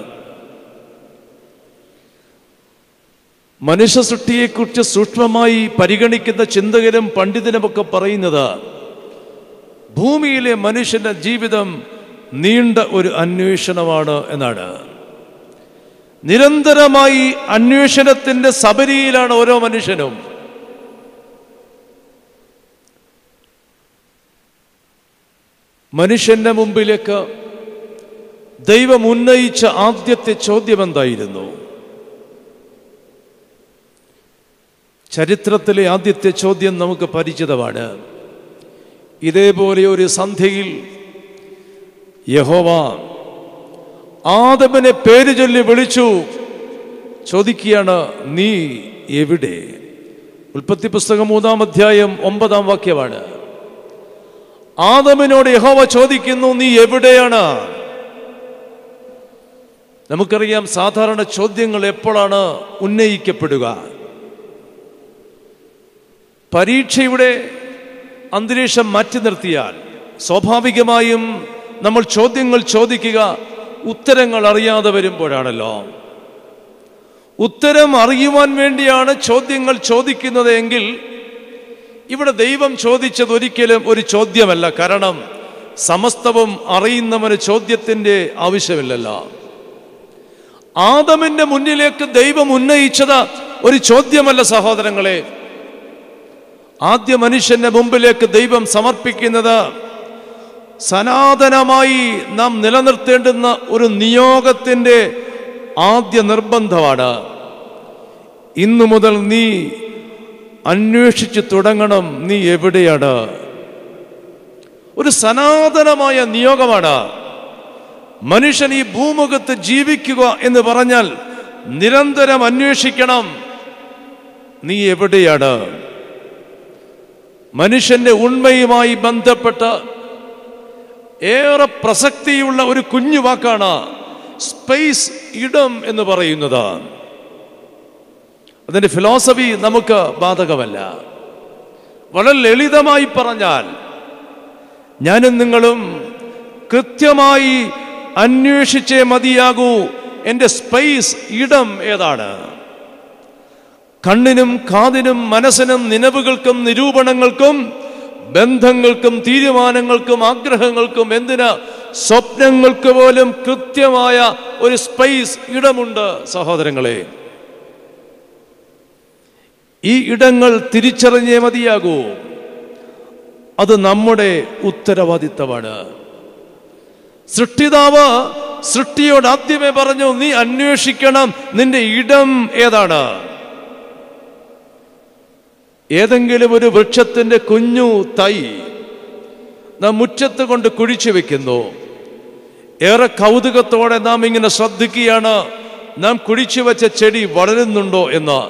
മനുഷ്യ സൃഷ്ടിയെക്കുറിച്ച് സൂക്ഷ്മമായി പരിഗണിക്കുന്ന ചിന്തകരും പണ്ഡിതനുമൊക്കെ പറയുന്നത്, ഭൂമിയിലെ മനുഷ്യന്റെ ജീവിതം നീണ്ട ഒരു അന്വേഷണമാണ് എന്നാണ്. നിരന്തരമായി അന്വേഷണത്തിന്റെ സബരിയിലാണ് ഓരോ മനുഷ്യനും. മനുഷ്യന്റെ മുമ്പിലേക്ക് ദൈവം ഉന്നയിച്ച ആദ്യത്തെ ചോദ്യം എന്തായിരുന്നു? ചരിത്രത്തിലെ ആദ്യത്തെ ചോദ്യം നമുക്ക് പരിചിതമാണ്. ഇതേപോലെ ഒരു സന്ധ്യയിൽ യഹോവ ആദമിനെ പേര് ചൊല്ലി വിളിച്ചു. ചോദിക്കുകയാണ്, നീ എവിടെ? ഉൽപ്പത്തി പുസ്തകം 3-ാം അധ്യായം 9-ാം വാക്യമാണ്. ആദമിനോട് യഹോവ ചോദിക്കുന്നു, നീ എവിടെയാണ്? നമുക്കറിയാം, സാധാരണ ചോദ്യങ്ങൾ എപ്പോഴാണ് ഉന്നയിക്കപ്പെടുക? പരീക്ഷയുടെ അന്തരീക്ഷം മാറ്റി നിർത്തിയാൽ സ്വാഭാവികമായും നമ്മൾ ചോദ്യങ്ങൾ ചോദിക്കുക ഉത്തരങ്ങൾ അറിയാതെ വരുമ്പോഴാണല്ലോ. ഉത്തരം അറിയുവാൻ വേണ്ടിയാണ് ചോദ്യങ്ങൾ ചോദിക്കുന്നത് എങ്കിൽ ഇവിടെ ദൈവം ചോദിച്ചത് ഒരിക്കലും ഒരു ചോദ്യമല്ല. കാരണം സമസ്തവും അറിയുന്നവന് ചോദ്യത്തിൻ്റെ ആവശ്യമില്ലല്ലോ. ആദമിന്റെ മുന്നിലേക്ക് ദൈവം ഉന്നയിച്ചത് ഒരു ചോദ്യമല്ല സഹോദരങ്ങളെ. ആദ്യ മനുഷ്യന്റെ മുമ്പിലേക്ക് ദൈവം സമർപ്പിക്കുന്നത് സനാതനമായി നാം നിലനിർത്തേണ്ടുന്ന ഒരു നിയോഗത്തിന്റെ ആദ്യ നിർബന്ധമാണ്. ഇന്നു മുതൽ നീ അന്വേഷിച്ചു തുടങ്ങണം, നീ എവിടെയാണ്. ഒരു സനാതനമായ നിയോഗമാണ്. മനുഷ്യൻ ഈ ഭൂമുഖത്ത് ജീവിക്കുക എന്ന് പറഞ്ഞാൽ നിരന്തരം അന്വേഷിക്കണം, നീ എവിടെയാണ്. മനുഷ്യന്റെ ഉണ്മയുമായി ബന്ധപ്പെട്ട് ഏറെ പ്രസക്തിയുള്ള ഒരു കുഞ്ഞു വാക്കാണ് സ്പേസ്, ഇടം എന്ന് പറയുന്നത്. അതിന്റെ ഫിലോസഫി നമുക്ക് ബാധകമല്ല. വളരെ ലളിതമായി പറഞ്ഞാൽ ഞാനും നിങ്ങളും കൃത്യമായി അന്വേഷിച്ചേ മതിയാകൂ, എൻ്റെ സ്പേസ്, ഇടം ഏതാണ്. കണ്ണിനും കാതിനും മനസ്സിനും നിലവുകൾക്കും നിരൂപണങ്ങൾക്കും ബന്ധങ്ങൾക്കും തീരുമാനങ്ങൾക്കും ആഗ്രഹങ്ങൾക്കും എന്തിന് സ്വപ്നങ്ങൾക്ക് പോലും കൃത്യമായ ഒരു സ്പേസ്, ഇടമുണ്ട് സഹോദരങ്ങളെ. ഈ ഇടങ്ങൾ തിരിച്ചറിഞ്ഞേ മതിയാകൂ. അത് നമ്മുടെ ഉത്തരവാദിത്തമാണ്. സൃഷ്ടിതാവ് സൃഷ്ടിയോട് ആദ്യമേ പറഞ്ഞു, നീ അന്വേഷിക്കണം നിന്റെ ഇടം ഏതാണ്. ഏതെങ്കിലും ഒരു വൃക്ഷത്തിന്റെ കുഞ്ഞു തൈ നാം മുറ്റത്ത് കൊണ്ട് കുഴിച്ചു വെക്കുന്നു. ഏറെ കൗതുകത്തോടെ നാം ഇങ്ങനെ ശ്രദ്ധിക്കുകയാണ്, നാം കുഴിച്ചു വച്ച ചെടി വളരുന്നുണ്ടോ എന്ന്.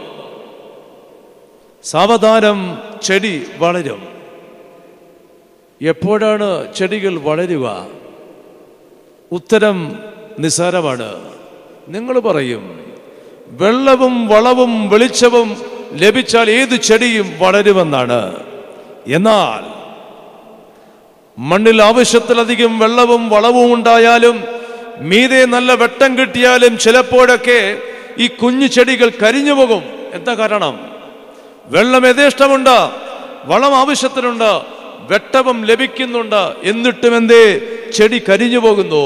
സാവധാനം ചെടി വളരും. എപ്പോഴാണ് ചെടികൾ വളരുക? ഉത്തരം നിസ്സാരമാണ്. നിങ്ങൾ പറയും, വെള്ളവും വളവും വെളിച്ചവും ലഭിച്ചാൽ ഏത് ചെടിയും വളരുമെന്നാണ്. എന്നാൽ മണ്ണിൽ ആവശ്യത്തിലധികം വെള്ളവും വളവും ഉണ്ടായാലും മീതെ നല്ല വെട്ടം കിട്ടിയാലും ചിലപ്പോഴൊക്കെ ഈ കുഞ്ഞു ചെടികൾ കരിഞ്ഞു പോകും. എന്താ കാരണം? വെള്ളം യഥേഷ്ടമുണ്ട്, വളം ആവശ്യത്തിനുണ്ട്, വെട്ടവും ലഭിക്കുന്നുണ്ട്, എന്നിട്ടും എന്തേ ചെടി കരിഞ്ഞു പോകുന്നു?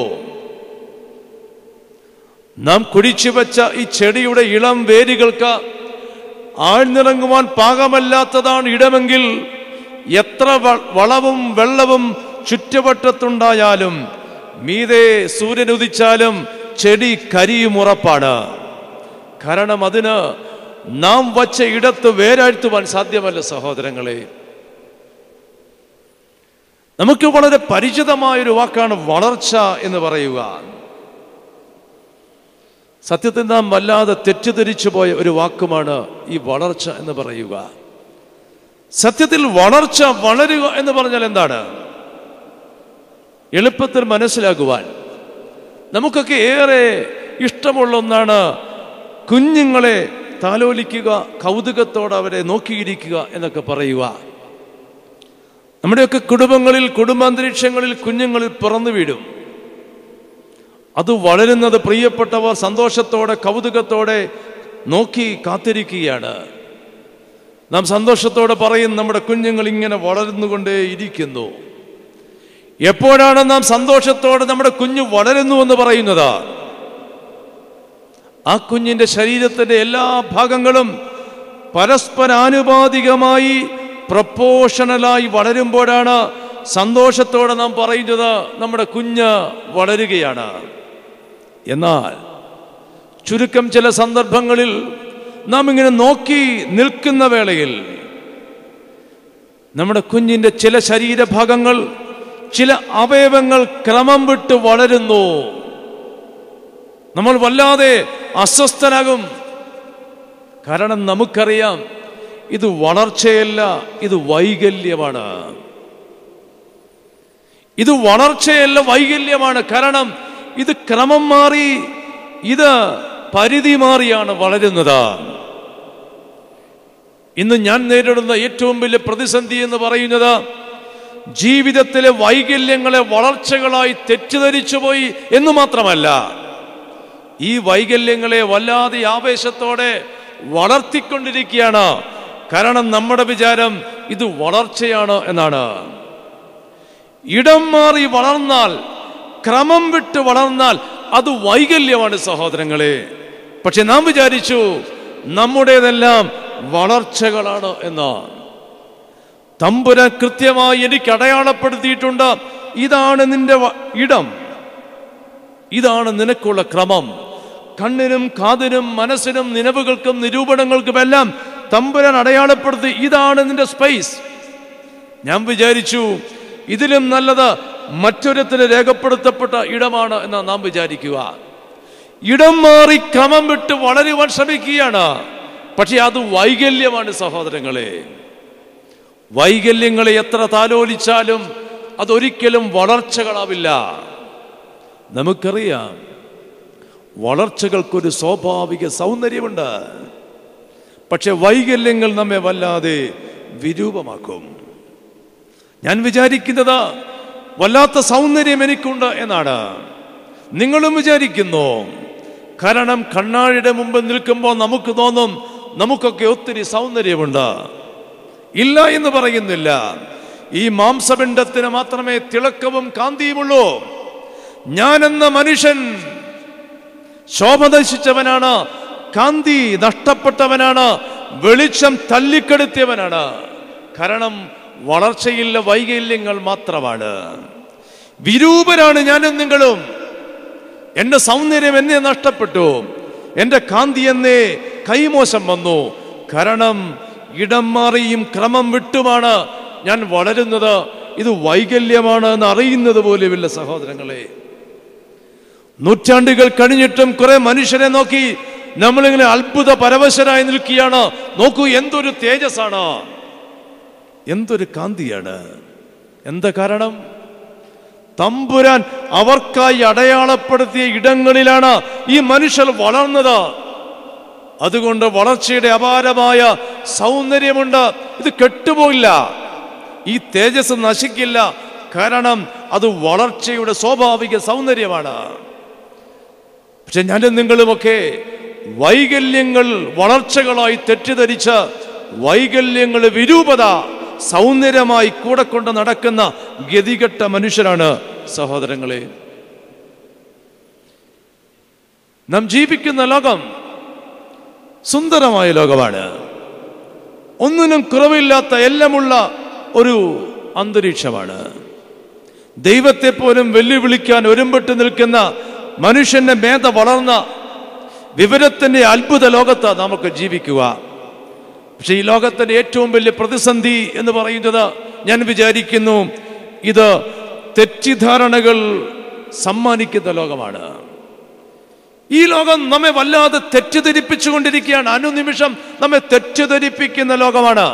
നാം കുഴിച്ചു വെച്ച ഈ ചെടിയുടെ ഇളം വേരുകൾക്ക് ആഴ്ന്നിറങ്ങുവാൻ പാകമല്ലാത്തതാണ് ഇടമെങ്കിൽ എത്ര വളവും വെള്ളവും ചുറ്റുവട്ടത്തുണ്ടായാലും മീതെ സൂര്യൻ ഉദിച്ചാലും ചെടി കരിയും ഉറപ്പാണ്. കാരണം അതിന് നാം വച്ച ഇടത്ത് വേരാഴ്ത്തുവാൻ സാധ്യമല്ല. സഹോദരങ്ങളെ, നമുക്ക് വളരെ പരിചിതമായൊരു വാക്കാണ് വളർച്ച എന്ന് പറയുക. സത്യത്തിൽ നാം വല്ലാതെ തെറ്റിദ്ധരിച്ചു പോയ ഒരു വാക്കുമാണ് ഈ വളർച്ച എന്ന് പറയുക. സത്യത്തിൽ വളർച്ച, വളരുക എന്ന് പറഞ്ഞാൽ എന്താണ്? എളുപ്പത്തിൽ മനസ്സിലാക്കുവാൻ നമുക്കൊക്കെ ഏറെ ഇഷ്ടമുള്ള ഒന്നാണ് കുഞ്ഞുങ്ങളെ താലോലിക്കുക, കൗതുകത്തോടെ അവരെ നോക്കിയിരിക്കുക എന്നൊക്കെ പറയുക. നമ്മുടെയൊക്കെ കുടുംബങ്ങളിൽ, കുടുംബാന്തരീക്ഷങ്ങളിൽ കുഞ്ഞുങ്ങളിൽ പിറന്നു വീഴും. അത് വളരുന്നത് പ്രിയപ്പെട്ടവർ സന്തോഷത്തോടെ കൗതുകത്തോടെ നോക്കി കാത്തിരിക്കുകയാണ്. നാം സന്തോഷത്തോടെ പറയും, നമ്മുടെ കുഞ്ഞുങ്ങൾ ഇങ്ങനെ വളർന്നുകൊണ്ടേ ഇരിക്കുന്നു. എപ്പോഴാണ് നാം സന്തോഷത്തോടെ നമ്മുടെ കുഞ്ഞു വളരുന്നു എന്ന് പറയുന്നത്? ആ കുഞ്ഞിന്റെ ശരീരത്തിന്റെ എല്ലാ ഭാഗങ്ങളും പരസ്പരാനുപാതികമായി പ്രൊപ്പോഷണലായി വളരുമ്പോഴാണ് സന്തോഷത്തോടെ നാം പറയുന്നത് നമ്മുടെ കുഞ്ഞ് വളരുകയാണ്. എന്നാൽ ചുരുക്കം ചില സന്ദർഭങ്ങളിൽ നാം ഇങ്ങനെ നോക്കി നിൽക്കുന്ന വേളയിൽ നമ്മുടെ കുഞ്ഞിന്റെ ചില ശരീരഭാഗങ്ങൾ, ചില അവയവങ്ങൾ ക്രമം വിട്ട് വളരുന്നു. നമ്മൾ വല്ലാതെ അസ്വസ്ഥനാകും. കാരണം നമുക്കറിയാം, ഇത് വളർച്ചയല്ല, ഇത് വൈകല്യമാണ്. ഇത് വളർച്ചയല്ല, വൈകല്യമാണ്. കാരണം ഇത് ക്രമം മാറി, ഇത് പരിധി മാറിയാണ് വളരുന്നത്. ഇന്ന് ഞാൻ നേരിടുന്ന ഏറ്റവും വലിയ പ്രതിസന്ധി എന്ന് പറയുന്നത് ജീവിതത്തിലെ വൈകല്യങ്ങളെ വളർച്ചകളായി തെറ്റിദ്ധരിച്ചു പോയി എന്ന് മാത്രമല്ല, ഈ വൈകല്യങ്ങളെ വല്ലാതെ ആവേശത്തോടെ വളർത്തിക്കൊണ്ടിരിക്കുകയാണ്. കാരണം നമ്മുടെ വിചാരം ഇത് വളർച്ചയാണ് എന്നാണ്. ഇടം മാറി വളർന്നാൽ, ക്രമം വിട്ട് വളർന്നാൽ അത് വൈകല്യമാണ് സഹോദരങ്ങളെ. പക്ഷെ നാം വിചാരിച്ചു നമ്മുടേതെല്ലാം വളർച്ചകളാണ് എന്ന്. തമ്പുരാൻ കൃത്യമായി എനിക്ക് അടയാളപ്പെടുത്തിയിട്ടുണ്ട്, ഇതാണ് നിന്റെ ഇടം, ഇതാണ് നിനക്കുള്ള ക്രമം. കണ്ണിനും കാതിനും മനസ്സിനും നിലവുകൾക്കും നിരൂപണങ്ങൾക്കുമെല്ലാം തമ്പുരാൻ അടയാളപ്പെടുത്തി, ഇതാണ് നിന്റെ സ്പേസ്. ഞാൻ വിചാരിച്ചു ഇതിലും നല്ലത് മറ്റൊരുത്തിന് രേഖപ്പെടുത്തപ്പെട്ട ഇടമാണ് എന്ന് നാം വിചാരിക്കുക. ഇടം മാറി ക്രമം വിട്ട് വളരുവാൻ ശ്രമിക്കുകയാണ്. പക്ഷെ അത് വൈകല്യമാണ് സഹോദരങ്ങളെ. വൈകല്യങ്ങളെ എത്ര താലോലിച്ചാലും അതൊരിക്കലും വളർച്ചകളാവില്ല. നമുക്കറിയാം, വളർച്ചകൾക്കൊരു സ്വാഭാവിക സൗന്ദര്യമുണ്ട്. പക്ഷെ വൈകല്യങ്ങൾ നമ്മെ വല്ലാതെ വിരൂപമാക്കും. ഞാൻ വിചാരിക്കുന്നത് വല്ലാത്ത സൗന്ദര്യം എനിക്കുണ്ട് എന്നാണ്. നിങ്ങളും വിചാരിക്കുന്നു. കാരണം കണ്ണാടിയുടെ മുമ്പ് നിൽക്കുമ്പോൾ നമുക്ക് തോന്നും നമുക്കൊക്കെ ഒത്തിരി സൗന്ദര്യമുണ്ട്. ഇല്ല എന്ന് പറയുന്നില്ല. ഈ മാംസപിണ്ഡത്തിന് മാത്രമേ തിളക്കവും കാന്തിയുമുള്ളൂ. ഞാനെന്ന മനുഷ്യൻ ശോഭ നശിച്ചവനാണ്, കാന്തി നഷ്ടപ്പെട്ടവനാണ്, വെളിച്ചം തല്ലിക്കെടുത്തിയവനാണ്. കാരണം വളർച്ചയില്ല, വൈകല്യങ്ങൾ മാത്രമാണ്. വിരൂപരാണ് ഞാനും നിങ്ങളും. എന്റെ സൗന്ദര്യം എന്നെ നഷ്ടപ്പെട്ടു, എന്റെ കാന്തി എന്നെ കൈമോശം വന്നു. കാരണം ഇടം മാറിയും ക്രമം വിട്ടുമാണ് ഞാൻ വളരുന്നത്. ഇത് വൈകല്യമാണ് എന്ന് അറിയുന്നത് പോലുമില്ല സഹോദരങ്ങളെ. നൂറ്റാണ്ടുകൾ കഴിഞ്ഞിട്ടും കുറെ മനുഷ്യരെ നോക്കി നമ്മളിങ്ങനെ അത്ഭുത പരവശരായി നിൽക്കുകയാണ്. നോക്കൂ, എന്തൊരു തേജസ്സാണ്, എന്തൊരു കാന്തിയാണ്. എന്താ കാരണം? തമ്പുരാൻ അവർക്കായി അടയാളപ്പെടുത്തിയ ഇടങ്ങളിലാണ് ഈ മനുഷ്യർ വളർന്നത്. അതുകൊണ്ട് വളർച്ചയുടെ അപാരമായ സൗന്ദര്യമുണ്ട്. ഇത് കെട്ടുപോയില്ല, ഈ തേജസ് നശിക്കില്ല. കാരണം അത് വളർച്ചയുടെ സ്വാഭാവിക സൗന്ദര്യമാണ്. പക്ഷെ ഞാനും നിങ്ങളുമൊക്കെ വൈകല്യങ്ങൾ വളർച്ചകളായി തെറ്റിദ്ധരിച്ച് വൈകല്യങ്ങൾ വിരൂപത സൗന്ദര്യമായി കൂടെ കൊണ്ട് നടക്കുന്ന ഗതികെട്ട മനുഷ്യരാണ് സഹോദരങ്ങളെ. നാം ജീവിക്കുന്ന ലോകം സുന്ദരമായ ലോകമാണ്. ഒന്നിനും കുറവില്ലാത്ത എല്ലാമുള്ള ഒരു അന്തരീക്ഷമാണ്. ദൈവത്തെ പോലും വെല്ലുവിളിക്കാൻ ഒരുമ്പെട്ട് നിൽക്കുന്ന മനുഷ്യന്റെ മേധ വളർന്ന വിവരത്തിന്റെ അത്ഭുത ലോകത്ത് നമുക്ക് ജീവിക്കുക. പക്ഷെ ഈ ലോകത്തിന്റെ ഏറ്റവും വലിയ പ്രതിസന്ധി എന്ന് പറയുന്നത്, ഞാൻ വിചാരിക്കുന്നു, ഇത് തെറ്റിദ്ധാരണകൾ സമ്മാനിക്കുന്ന ലോകമാണ്. ഈ ലോകം നമ്മെ വല്ലാതെ തെറ്റിദ്ധരിപ്പിച്ചുകൊണ്ടിരിക്കുകയാണ്. അനുനിമിഷം നമ്മെ തെറ്റിദ്ധരിപ്പിക്കുന്ന ലോകമാണ്.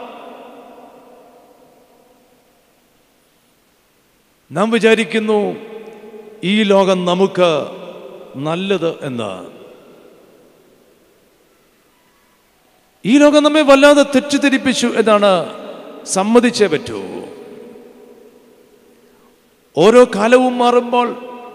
നാം വിചാരിക്കുന്നു ഈ ലോകം നമുക്ക് നല്ലത് എന്ന്. ഈ ലോകം നമ്മെ വല്ലാതെ തെറ്റിദ്ധരിപ്പിച്ചു എന്നാണ് സമ്മതിച്ചേ പറ്റൂ. ഓരോ കാലവും മാറുമ്പോൾ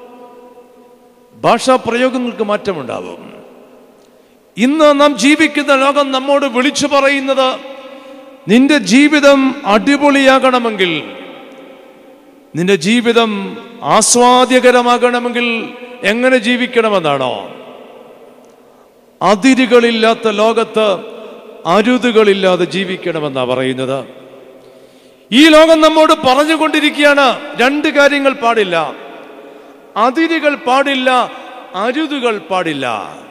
ഭാഷാ പ്രയോഗങ്ങൾക്ക് മാറ്റമുണ്ടാവും. ഇന്ന് നാം ജീവിക്കുന്ന ലോകം നമ്മോട് വിളിച്ചു പറയുന്നത്, നിന്റെ ജീവിതം അടിപൊളിയാകണമെങ്കിൽ, നിന്റെ ജീവിതം ആസ്വാദ്യകരമാകണമെങ്കിൽ എങ്ങനെ ജീവിക്കണമെന്നാണോ? അതിരുകളില്ലാത്ത ലോകത്ത് അരുതുകളില്ലാതെ ജീവിക്കണമെന്നാ പറയുന്നത്. ഈ ലോകം നമ്മോട് പറഞ്ഞുകൊണ്ടിരിക്കുകയാണ്, രണ്ട് കാര്യങ്ങൾ പാടില്ല. അതിരുകൾ പാടില്ല, അരുതുകൾ പാടില്ല.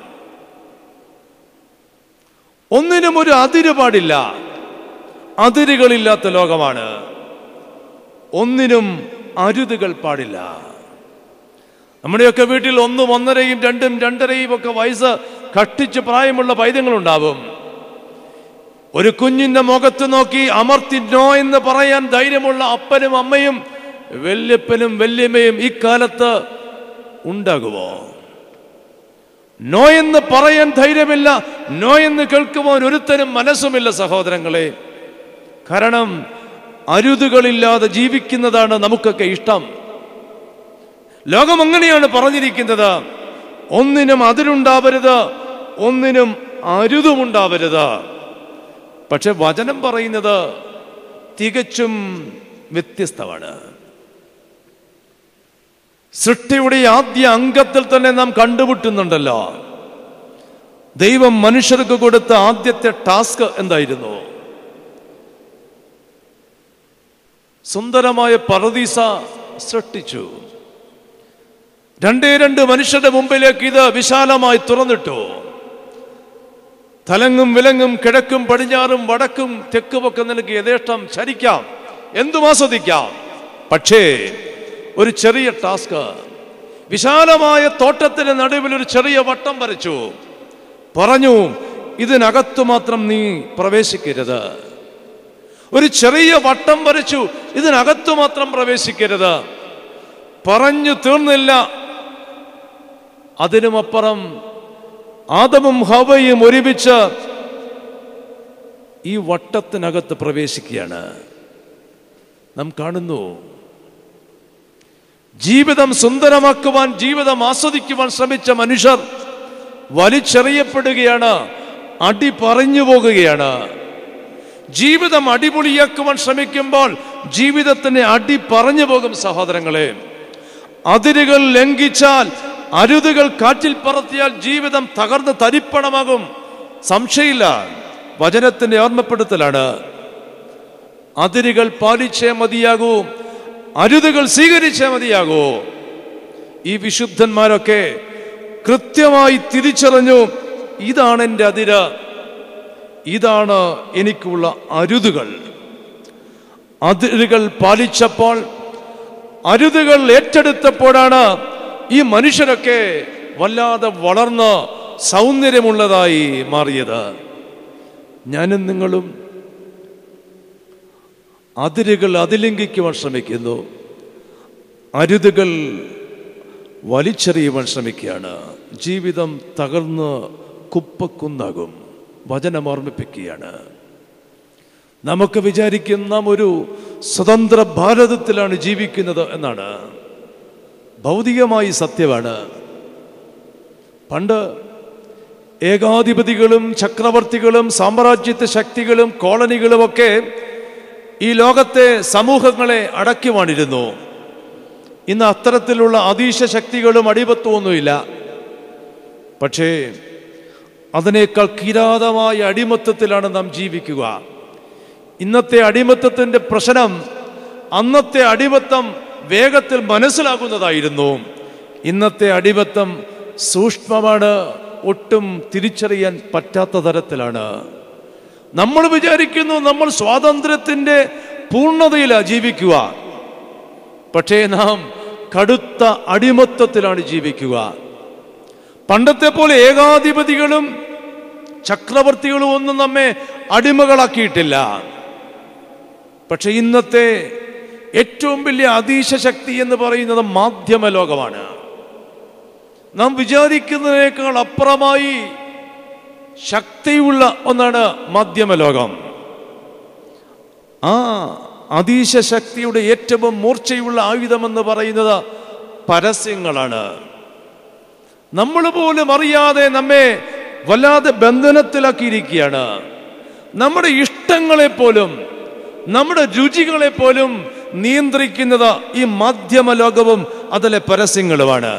ഒന്നിനും ഒരു അതിര് പാടില്ല. അതിരുകളില്ലാത്ത ലോകമാണ്. ഒന്നിനും അരുതുകൾ പാടില്ല. നമ്മുടെയൊക്കെ വീട്ടിൽ 1, 1.5, 2, 2.5 ഒക്കെ വയസ്സ് കഷ്ടിച്ച് പ്രായമുള്ള പൈതങ്ങളുണ്ടാവും. ഒരു കുഞ്ഞിന്റെ മുഖത്ത് നോക്കി അമർത്തി നോ എന്ന് പറയാൻ ധൈര്യമുള്ള അപ്പനും അമ്മയും വല്യപ്പനും വല്യമ്മയും ഈ കാലത്ത് ഉണ്ടാകുമോ? നോ എന്ന് പറയാൻ ധൈര്യമില്ല, നോ എന്ന് കേൾക്കുവാൻ ഒരുത്തനും മനസ്സുമില്ല സഹോദരങ്ങളെ. കാരണം അരുതുകളില്ലാതെ ജീവിക്കുന്നതാണ് നമുക്കൊക്കെ ഇഷ്ടം. ലോകം അങ്ങനെയാണ് പറഞ്ഞിരിക്കുന്നത്. ഒന്നിനും അതിരുണ്ടാവരുത്, ഒന്നിനും അരുതുമുണ്ടാവരുത്. പക്ഷെ വചനം പറയുന്നത് തികച്ചും വ്യത്യസ്തമാണ്. സൃഷ്ടിയുടെ ആദ്യ അംഗത്തിൽ തന്നെ നാം കണ്ടുമുട്ടുന്നുണ്ടല്ലോ. ദൈവം മനുഷ്യർക്ക് കൊടുത്ത ആദ്യത്തെ ടാസ്ക് എന്തായിരുന്നു? സുന്ദരമായ പറുദീസ സൃഷ്ടിച്ചു. 2 മനുഷ്യരുടെ മുമ്പിലേക്ക് ഇത് വിശാലമായി തുറന്നിട്ടു. തലങ്ങും വിലങ്ങും കിഴക്കും പടിഞ്ഞാറും വടക്കും തെക്കുമൊക്കെ നിനക്ക് യഥേഷ്ടം ചരിക്കാം, എന്തും ആസ്വദിക്കാം. പക്ഷേ ഒരു ചെറിയ ടാസ്ക്, വിശാലമായ തോട്ടത്തിന് നടുവിൽ ഒരു ചെറിയ വട്ടം വരച്ചു. പറഞ്ഞു, ഇതിനകത്തു മാത്രം നീ പ്രവേശിക്കരുത്. ഒരു ചെറിയ വട്ടം വരച്ചു, ഇതിനകത്തു മാത്രം പ്രവേശിക്കരുത്. പറഞ്ഞു തീർന്നില്ല. അതിനുമപ്പുറം ആദമും ഹവ്വയും ഒരുമിച്ച് ഈ വട്ടത്തിനകത്ത് പ്രവേശിക്കുകയാണ്. നാം കാണുന്നു, ജീവിതം സുന്ദരമാക്കുവാൻ, ജീവിതം ആസ്വദിക്കുവാൻ ശ്രമിച്ച മനുഷ്യർ വലിച്ചെറിയപ്പെടുകയാണ്, അടി പറഞ്ഞു പോകുകയാണ്. ജീവിതം അടിപൊളിയാക്കുവാൻ ശ്രമിക്കുമ്പോൾ ജീവിതത്തിന് അടി പറഞ്ഞു പോകും സഹോദരങ്ങളെ. അതിരുകൾ ലംഘിച്ചാൽ, അരുതുകൾ കാറ്റിൽ പറത്തിയാൽ ജീവിതം തകർന്ന് തരിപ്പണമാകും. സംശയമില്ല, വചനത്തിന്റെ ഓർമ്മപ്പെടുത്തലാണ്. അതിരുകൾ പാലിച്ചേ മതിയാകൂ, അരുതുകൾ സ്വീകരിച്ചേ മതിയാകൂ. ഈ വിശുദ്ധന്മാരൊക്കെ കൃത്യമായി തിരിച്ചറിഞ്ഞു, ഇതാണ് എൻ്റെ അതിര്, ഇതാണ് എനിക്കുള്ള അരുതുകൾ. അതിരുകൾ പാലിച്ചപ്പോൾ, അരുതുകൾ ഏറ്റെടുത്തപ്പോഴാണ് ഈ മനുഷ്യരൊക്കെ വല്ലാതെ വളർന്ന് സൗന്ദര്യമുള്ളതായി മാറിയത്. ഞാനും നിങ്ങളും അതിരുകൾ അതിലംഘിക്കുവാൻ ശ്രമിക്കുന്നു, അരുതുകൾ വലിച്ചെറിയുവാൻ ശ്രമിക്കുകയാണ്. ജീവിതം തകർന്ന് കുപ്പക്കുന്നാകും. വചനം ഓർമ്മിപ്പിക്കുകയാണ്. നമുക്ക് വിചാരിക്കും നാം ഒരു സ്വതന്ത്ര ഭാരതത്തിലാണ് ജീവിക്കുന്നത് എന്നാണ്. ഭൗതികമായി സത്യമാണ്. പണ്ട് ഏകാധിപതികളും ചക്രവർത്തികളും സാമ്രാജ്യത്വ ശക്തികളും കോളനികളുമൊക്കെ ഈ ലോകത്തെ സമൂഹങ്ങളെ അടക്കി വാണിരുന്നു. ഇന്ന് അത്തരത്തിലുള്ള അതീശ ശക്തികളും അടിമത്വമൊന്നുമില്ല. പക്ഷേ അതിനേക്കാൾ കിരാതമായ അടിമത്തത്തിലാണ് നാം ജീവിക്കുക. ഇന്നത്തെ അടിമത്തത്തിൻ്റെ പ്രശ്നം അന്നത്തെ അടിമത്തം വേഗത്തിൽ മനസ്സിലാകുന്നതായിരുന്നു. ഇന്നത്തെ അടിമത്തം സൂക്ഷ്മമാണ്, ഒട്ടും തിരിച്ചറിയാൻ പറ്റാത്ത തരത്തിലാണ്. നമ്മൾ വിചാരിക്കുന്നു നമ്മൾ സ്വാതന്ത്ര്യത്തിൻ്റെ പൂർണ്ണതയിലാണ് ജീവിക്കുക. പക്ഷേ നാം കടുത്ത അടിമത്തത്തിലാണ് ജീവിക്കുക. പണ്ടത്തെ പോലെ ഏകാധിപതികളും ചക്രവർത്തികളും ഒന്നും നമ്മെ അടിമകളാക്കിയിട്ടില്ല. പക്ഷെ ഇന്നത്തെ ഏറ്റവും വലിയ അതീശ ശക്തി എന്ന് പറയുന്നത് മാധ്യമ ലോകമാണ്. നാം വിചാരിക്കുന്നതിനേക്കാൾ അപ്പുറമായി ശക്തിയുള്ള ഒന്നാണ് മാധ്യമ ലോകം. ആ അതീശ ശക്തിയുടെ ഏറ്റവും മൂർച്ചയുള്ള ആയുധമെന്ന് പറയുന്നത് പരസ്യങ്ങളാണ്. നമ്മൾ പോലും അറിയാതെ നമ്മെ വല്ലാതെ ബന്ധനത്തിലാക്കിയിരിക്കുകയാണ്. നമ്മുടെ ഇഷ്ടങ്ങളെപ്പോലും നമ്മുടെ രുചികളെപ്പോലും നിയന്ത്രിക്കുന്നത് ഈ മാധ്യമ ലോകവും അതിലെ പരസ്യങ്ങളുമാണ്.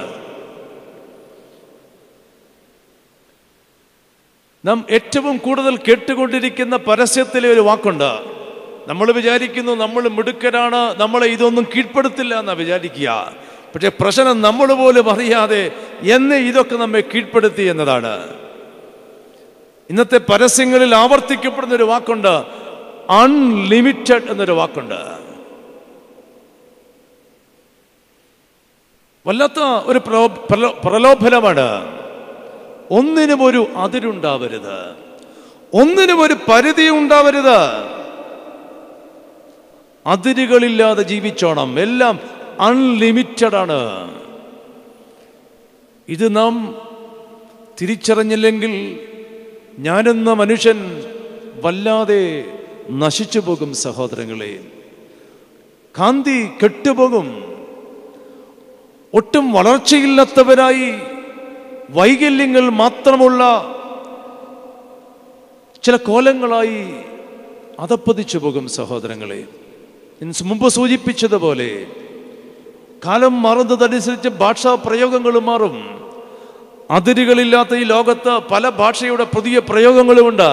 നാം ഏറ്റവും കൂടുതൽ കേട്ടുകൊണ്ടിരിക്കുന്ന പരസ്യത്തിലെ ഒരു വാക്കുണ്ട്. നമ്മൾ വിചാരിക്കുന്നു നമ്മൾ മിടുക്കരാണ്, നമ്മളെ ഇതൊന്നും കീഴ്പ്പെടുത്തില്ല എന്നാ വിചാരിക്കുക. പക്ഷെ പ്രശ്നം നമ്മൾ പോലും അറിയാതെ എന്നെ ഇതൊക്കെ നമ്മെ കീഴ്പ്പെടുത്തി എന്നതാണ്. ഇന്നത്തെ പരസ്യങ്ങളിൽ ആവർത്തിക്കപ്പെടുന്ന ഒരു വാക്കുണ്ട്, അൺലിമിറ്റഡ് എന്നൊരു വാക്കുണ്ട്. വല്ലാത്ത ഒരു പ്രലോഭനമാണ്. ഒന്നിനും ഒരു അതിരുണ്ടാവരുത്, ഒന്നിനും ഒരു പരിധി ഉണ്ടാവരുത്. അതിരുകളില്ലാതെ ജീവിച്ചോണം, എല്ലാം അൺലിമിറ്റഡ് ആണ്. ഇത് നാം തിരിച്ചറിഞ്ഞില്ലെങ്കിൽ ഞാനെന്ന മനുഷ്യൻ വല്ലാതെ നശിച്ചു പോകും സഹോദരങ്ങളെ. കാന്തി കെട്ടുപോകും. ഒട്ടും വളർച്ചയില്ലാത്തവരായി വൈകല്യങ്ങൾ മാത്രമുള്ള ചില കോലങ്ങളായി അധപ്പതിച്ചു പോകും സഹോദരങ്ങളെ. മുമ്പ് സൂചിപ്പിച്ചതുപോലെ കാലം മാറുന്നതനുസരിച്ച് ഭാഷാ പ്രയോഗങ്ങൾ മാറും. അതിരുകളില്ലാത്ത ഈ ലോകത്ത് പല ഭാഷയുടെ പുതിയ പ്രയോഗങ്ങളുമുണ്ട്.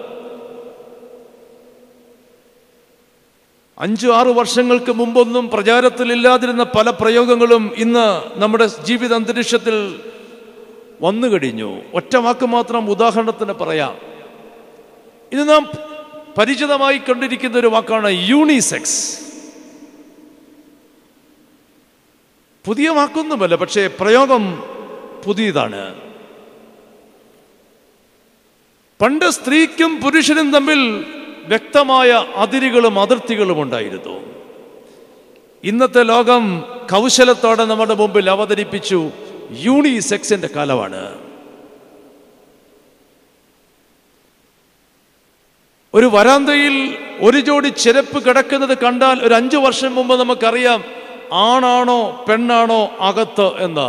5-6 വർഷങ്ങൾക്ക് മുമ്പൊന്നും പ്രചാരത്തിലില്ലാതിരുന്ന പല പ്രയോഗങ്ങളും ഇന്ന് നമ്മുടെ ജീവിത അന്തരീക്ഷത്തിൽ വന്നു കഴിഞ്ഞു. ഒറ്റ വാക്ക് മാത്രം ഉദാഹരണത്തിന് പറയാം. ഇത് നാം പരിചിതമായി കണ്ടിരിക്കുന്ന ഒരു വാക്കാണ് യൂണിസെക്സ്. പുതിയ വാക്കൊന്നുമല്ല, പക്ഷേ പ്രയോഗം പുതിയതാണ്. പണ്ട് സ്ത്രീക്കും പുരുഷനും തമ്മിൽ വ്യക്തമായ അതിരുകളും അതിർത്തികളും ഉണ്ടായിരുന്നു. ഇന്നത്തെ ലോകം കൗശലത്തോടെ നമ്മുടെ മുമ്പിൽ അവതരിപ്പിച്ചു യൂണിസെക്സിന്റെ കാലമാണ്. ഒരു വരാന്തയിൽ ഒരു ജോഡി ചെരുപ്പ് കിടക്കുന്നത് കണ്ടാൽ ഒരു 5 വർഷം മുമ്പ് നമുക്കറിയാം ആണാണോ പെണ്ണാണോ അകത്ത് എന്ന്.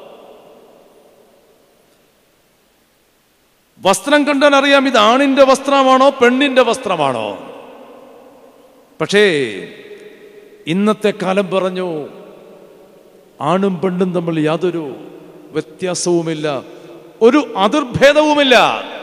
വസ്ത്രം കണ്ടാൽ അറിയാം ഇത് ആണിന്റെ വസ്ത്രമാണോ പെണ്ണിന്റെ വസ്ത്രമാണോ. പക്ഷേ ഇന്നത്തെ കാലം പറഞ്ഞു ആണും പെണ്ണും തമ്മിൽ യാതൊരു വ്യത്യാസവുമില്ല, ഒരു അതിർഭേദവുമില്ല.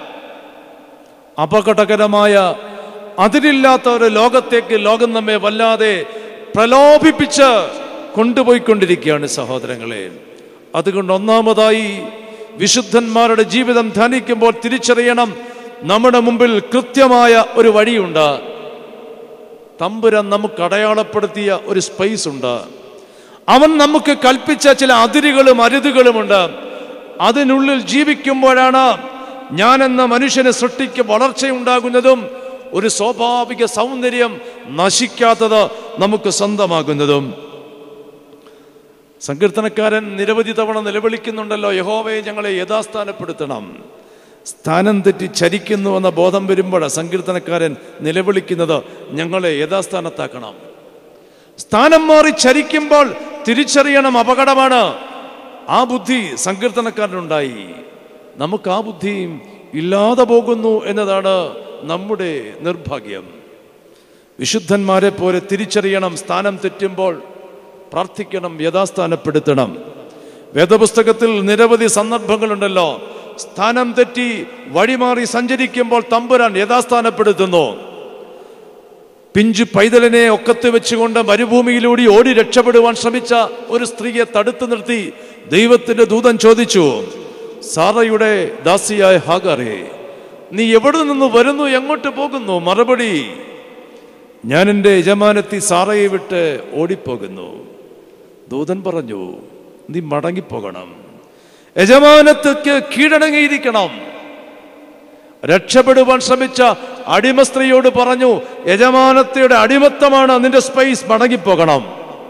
അപകടകരമായ അതിരില്ലാത്ത ഒരു ലോകത്തേക്ക് ലോകം നമ്മെ വല്ലാതെ പ്രലോഭിപ്പിച്ച് കൊണ്ടുപോയിക്കൊണ്ടിരിക്കുകയാണ് സഹോദരങ്ങളെ. അതുകൊണ്ട് ഒന്നാമതായി വിശുദ്ധന്മാരുടെ ജീവിതം ധ്യാനിക്കുമ്പോൾ തിരിച്ചറിയണം, നമ്മുടെ മുമ്പിൽ കൃത്യമായ ഒരു വഴിയുണ്ട്. തമ്പുരാൻ നമുക്ക് അടയാളപ്പെടുത്തിയ ഒരു സ്പേസ് ഉണ്ട്. അവൻ നമുക്ക് കൽപ്പിച്ച ചില അതിരുകളും അരുതുകളുമുണ്ട്. അതിനുള്ളിൽ ജീവിക്കുമ്പോഴാണ് ഞാനെന്ന മനുഷ്യന് സൃഷ്ടിക്ക് വളർച്ചയുണ്ടാകുന്നതും ഒരു സ്വാഭാവിക സൗന്ദര്യം നശിക്കാത്തത് നമുക്ക് സ്വന്തമാകുന്നതും. സങ്കീർത്തനക്കാരൻ നിരവധി തവണ നിലവിളിക്കുന്നുണ്ടല്ലോ, യഹോവയെ ഞങ്ങളെ യഥാസ്ഥാനപ്പെടുത്തണം. സ്ഥാനം തെറ്റി ചരിക്കുന്നുവെന്ന ബോധം വരുമ്പോഴാണ് സങ്കീർത്തനക്കാരൻ നിലവിളിക്കുന്നത്, ഞങ്ങളെ യഥാസ്ഥാനത്താക്കണം. സ്ഥാനം മാറി ചരിക്കുമ്പോൾ തിരിച്ചറിയണം അപകടമാണ്. ആ ബുദ്ധി സങ്കീർത്തനക്കാരനുണ്ടായി. നമുക്ക് ആ ബുദ്ധിയും ഇല്ലാതെ പോകുന്നു എന്നതാണ് നമ്മുടെ നിർഭാഗ്യം. വിശുദ്ധന്മാരെ പോലെ തിരിച്ചറിയണം, സ്ഥാനം തെറ്റുമ്പോൾ പ്രാർത്ഥിക്കണം, യഥാസ്ഥാനപ്പെടുത്തണം. വേദപുസ്തകത്തിൽ നിരവധി സന്ദർഭങ്ങളുണ്ടല്ലോ, സ്ഥാനം തെറ്റി വഴിമാറി സഞ്ചരിക്കുമ്പോൾ തമ്പുരാൻ യഥാസ്ഥാനപ്പെടുത്തുന്നു. പിഞ്ചു പൈതലിനെ ഒക്കത്ത് വെച്ചുകൊണ്ട് മരുഭൂമിയിലൂടെ ഓടി രക്ഷപ്പെടുവാൻ ശ്രമിച്ച ഒരു സ്ത്രീയെ തടുത്തു നിർത്തി ദൈവത്തിന്റെ ദൂതൻ ചോദിച്ചു, സാറയുടെ ദാസിയായ ഹാഗാറേ, നീ എവിടെ നിന്ന് വരുന്നു, എങ്ങോട്ട് പോകുന്നു? മറുപടി, ഞാൻ എൻ്റെ യജമാനത്തി സാറയെ വിട്ട് ഓടിപ്പോകുന്നു. ദൂതൻ പറഞ്ഞു, നീ മടങ്ങിപ്പോകണം, യജമാനത്തിക്ക് കീഴടങ്ങിയിരിക്കണം. രക്ഷപ്പെടുവാൻ ശ്രമിച്ച അടിമ സ്ത്രീയോട് പറഞ്ഞു, യജമാനത്തിയുടെ അടിമത്തമാണ് നിന്റെ സ്പേസ്, മടങ്ങിപ്പോകണം.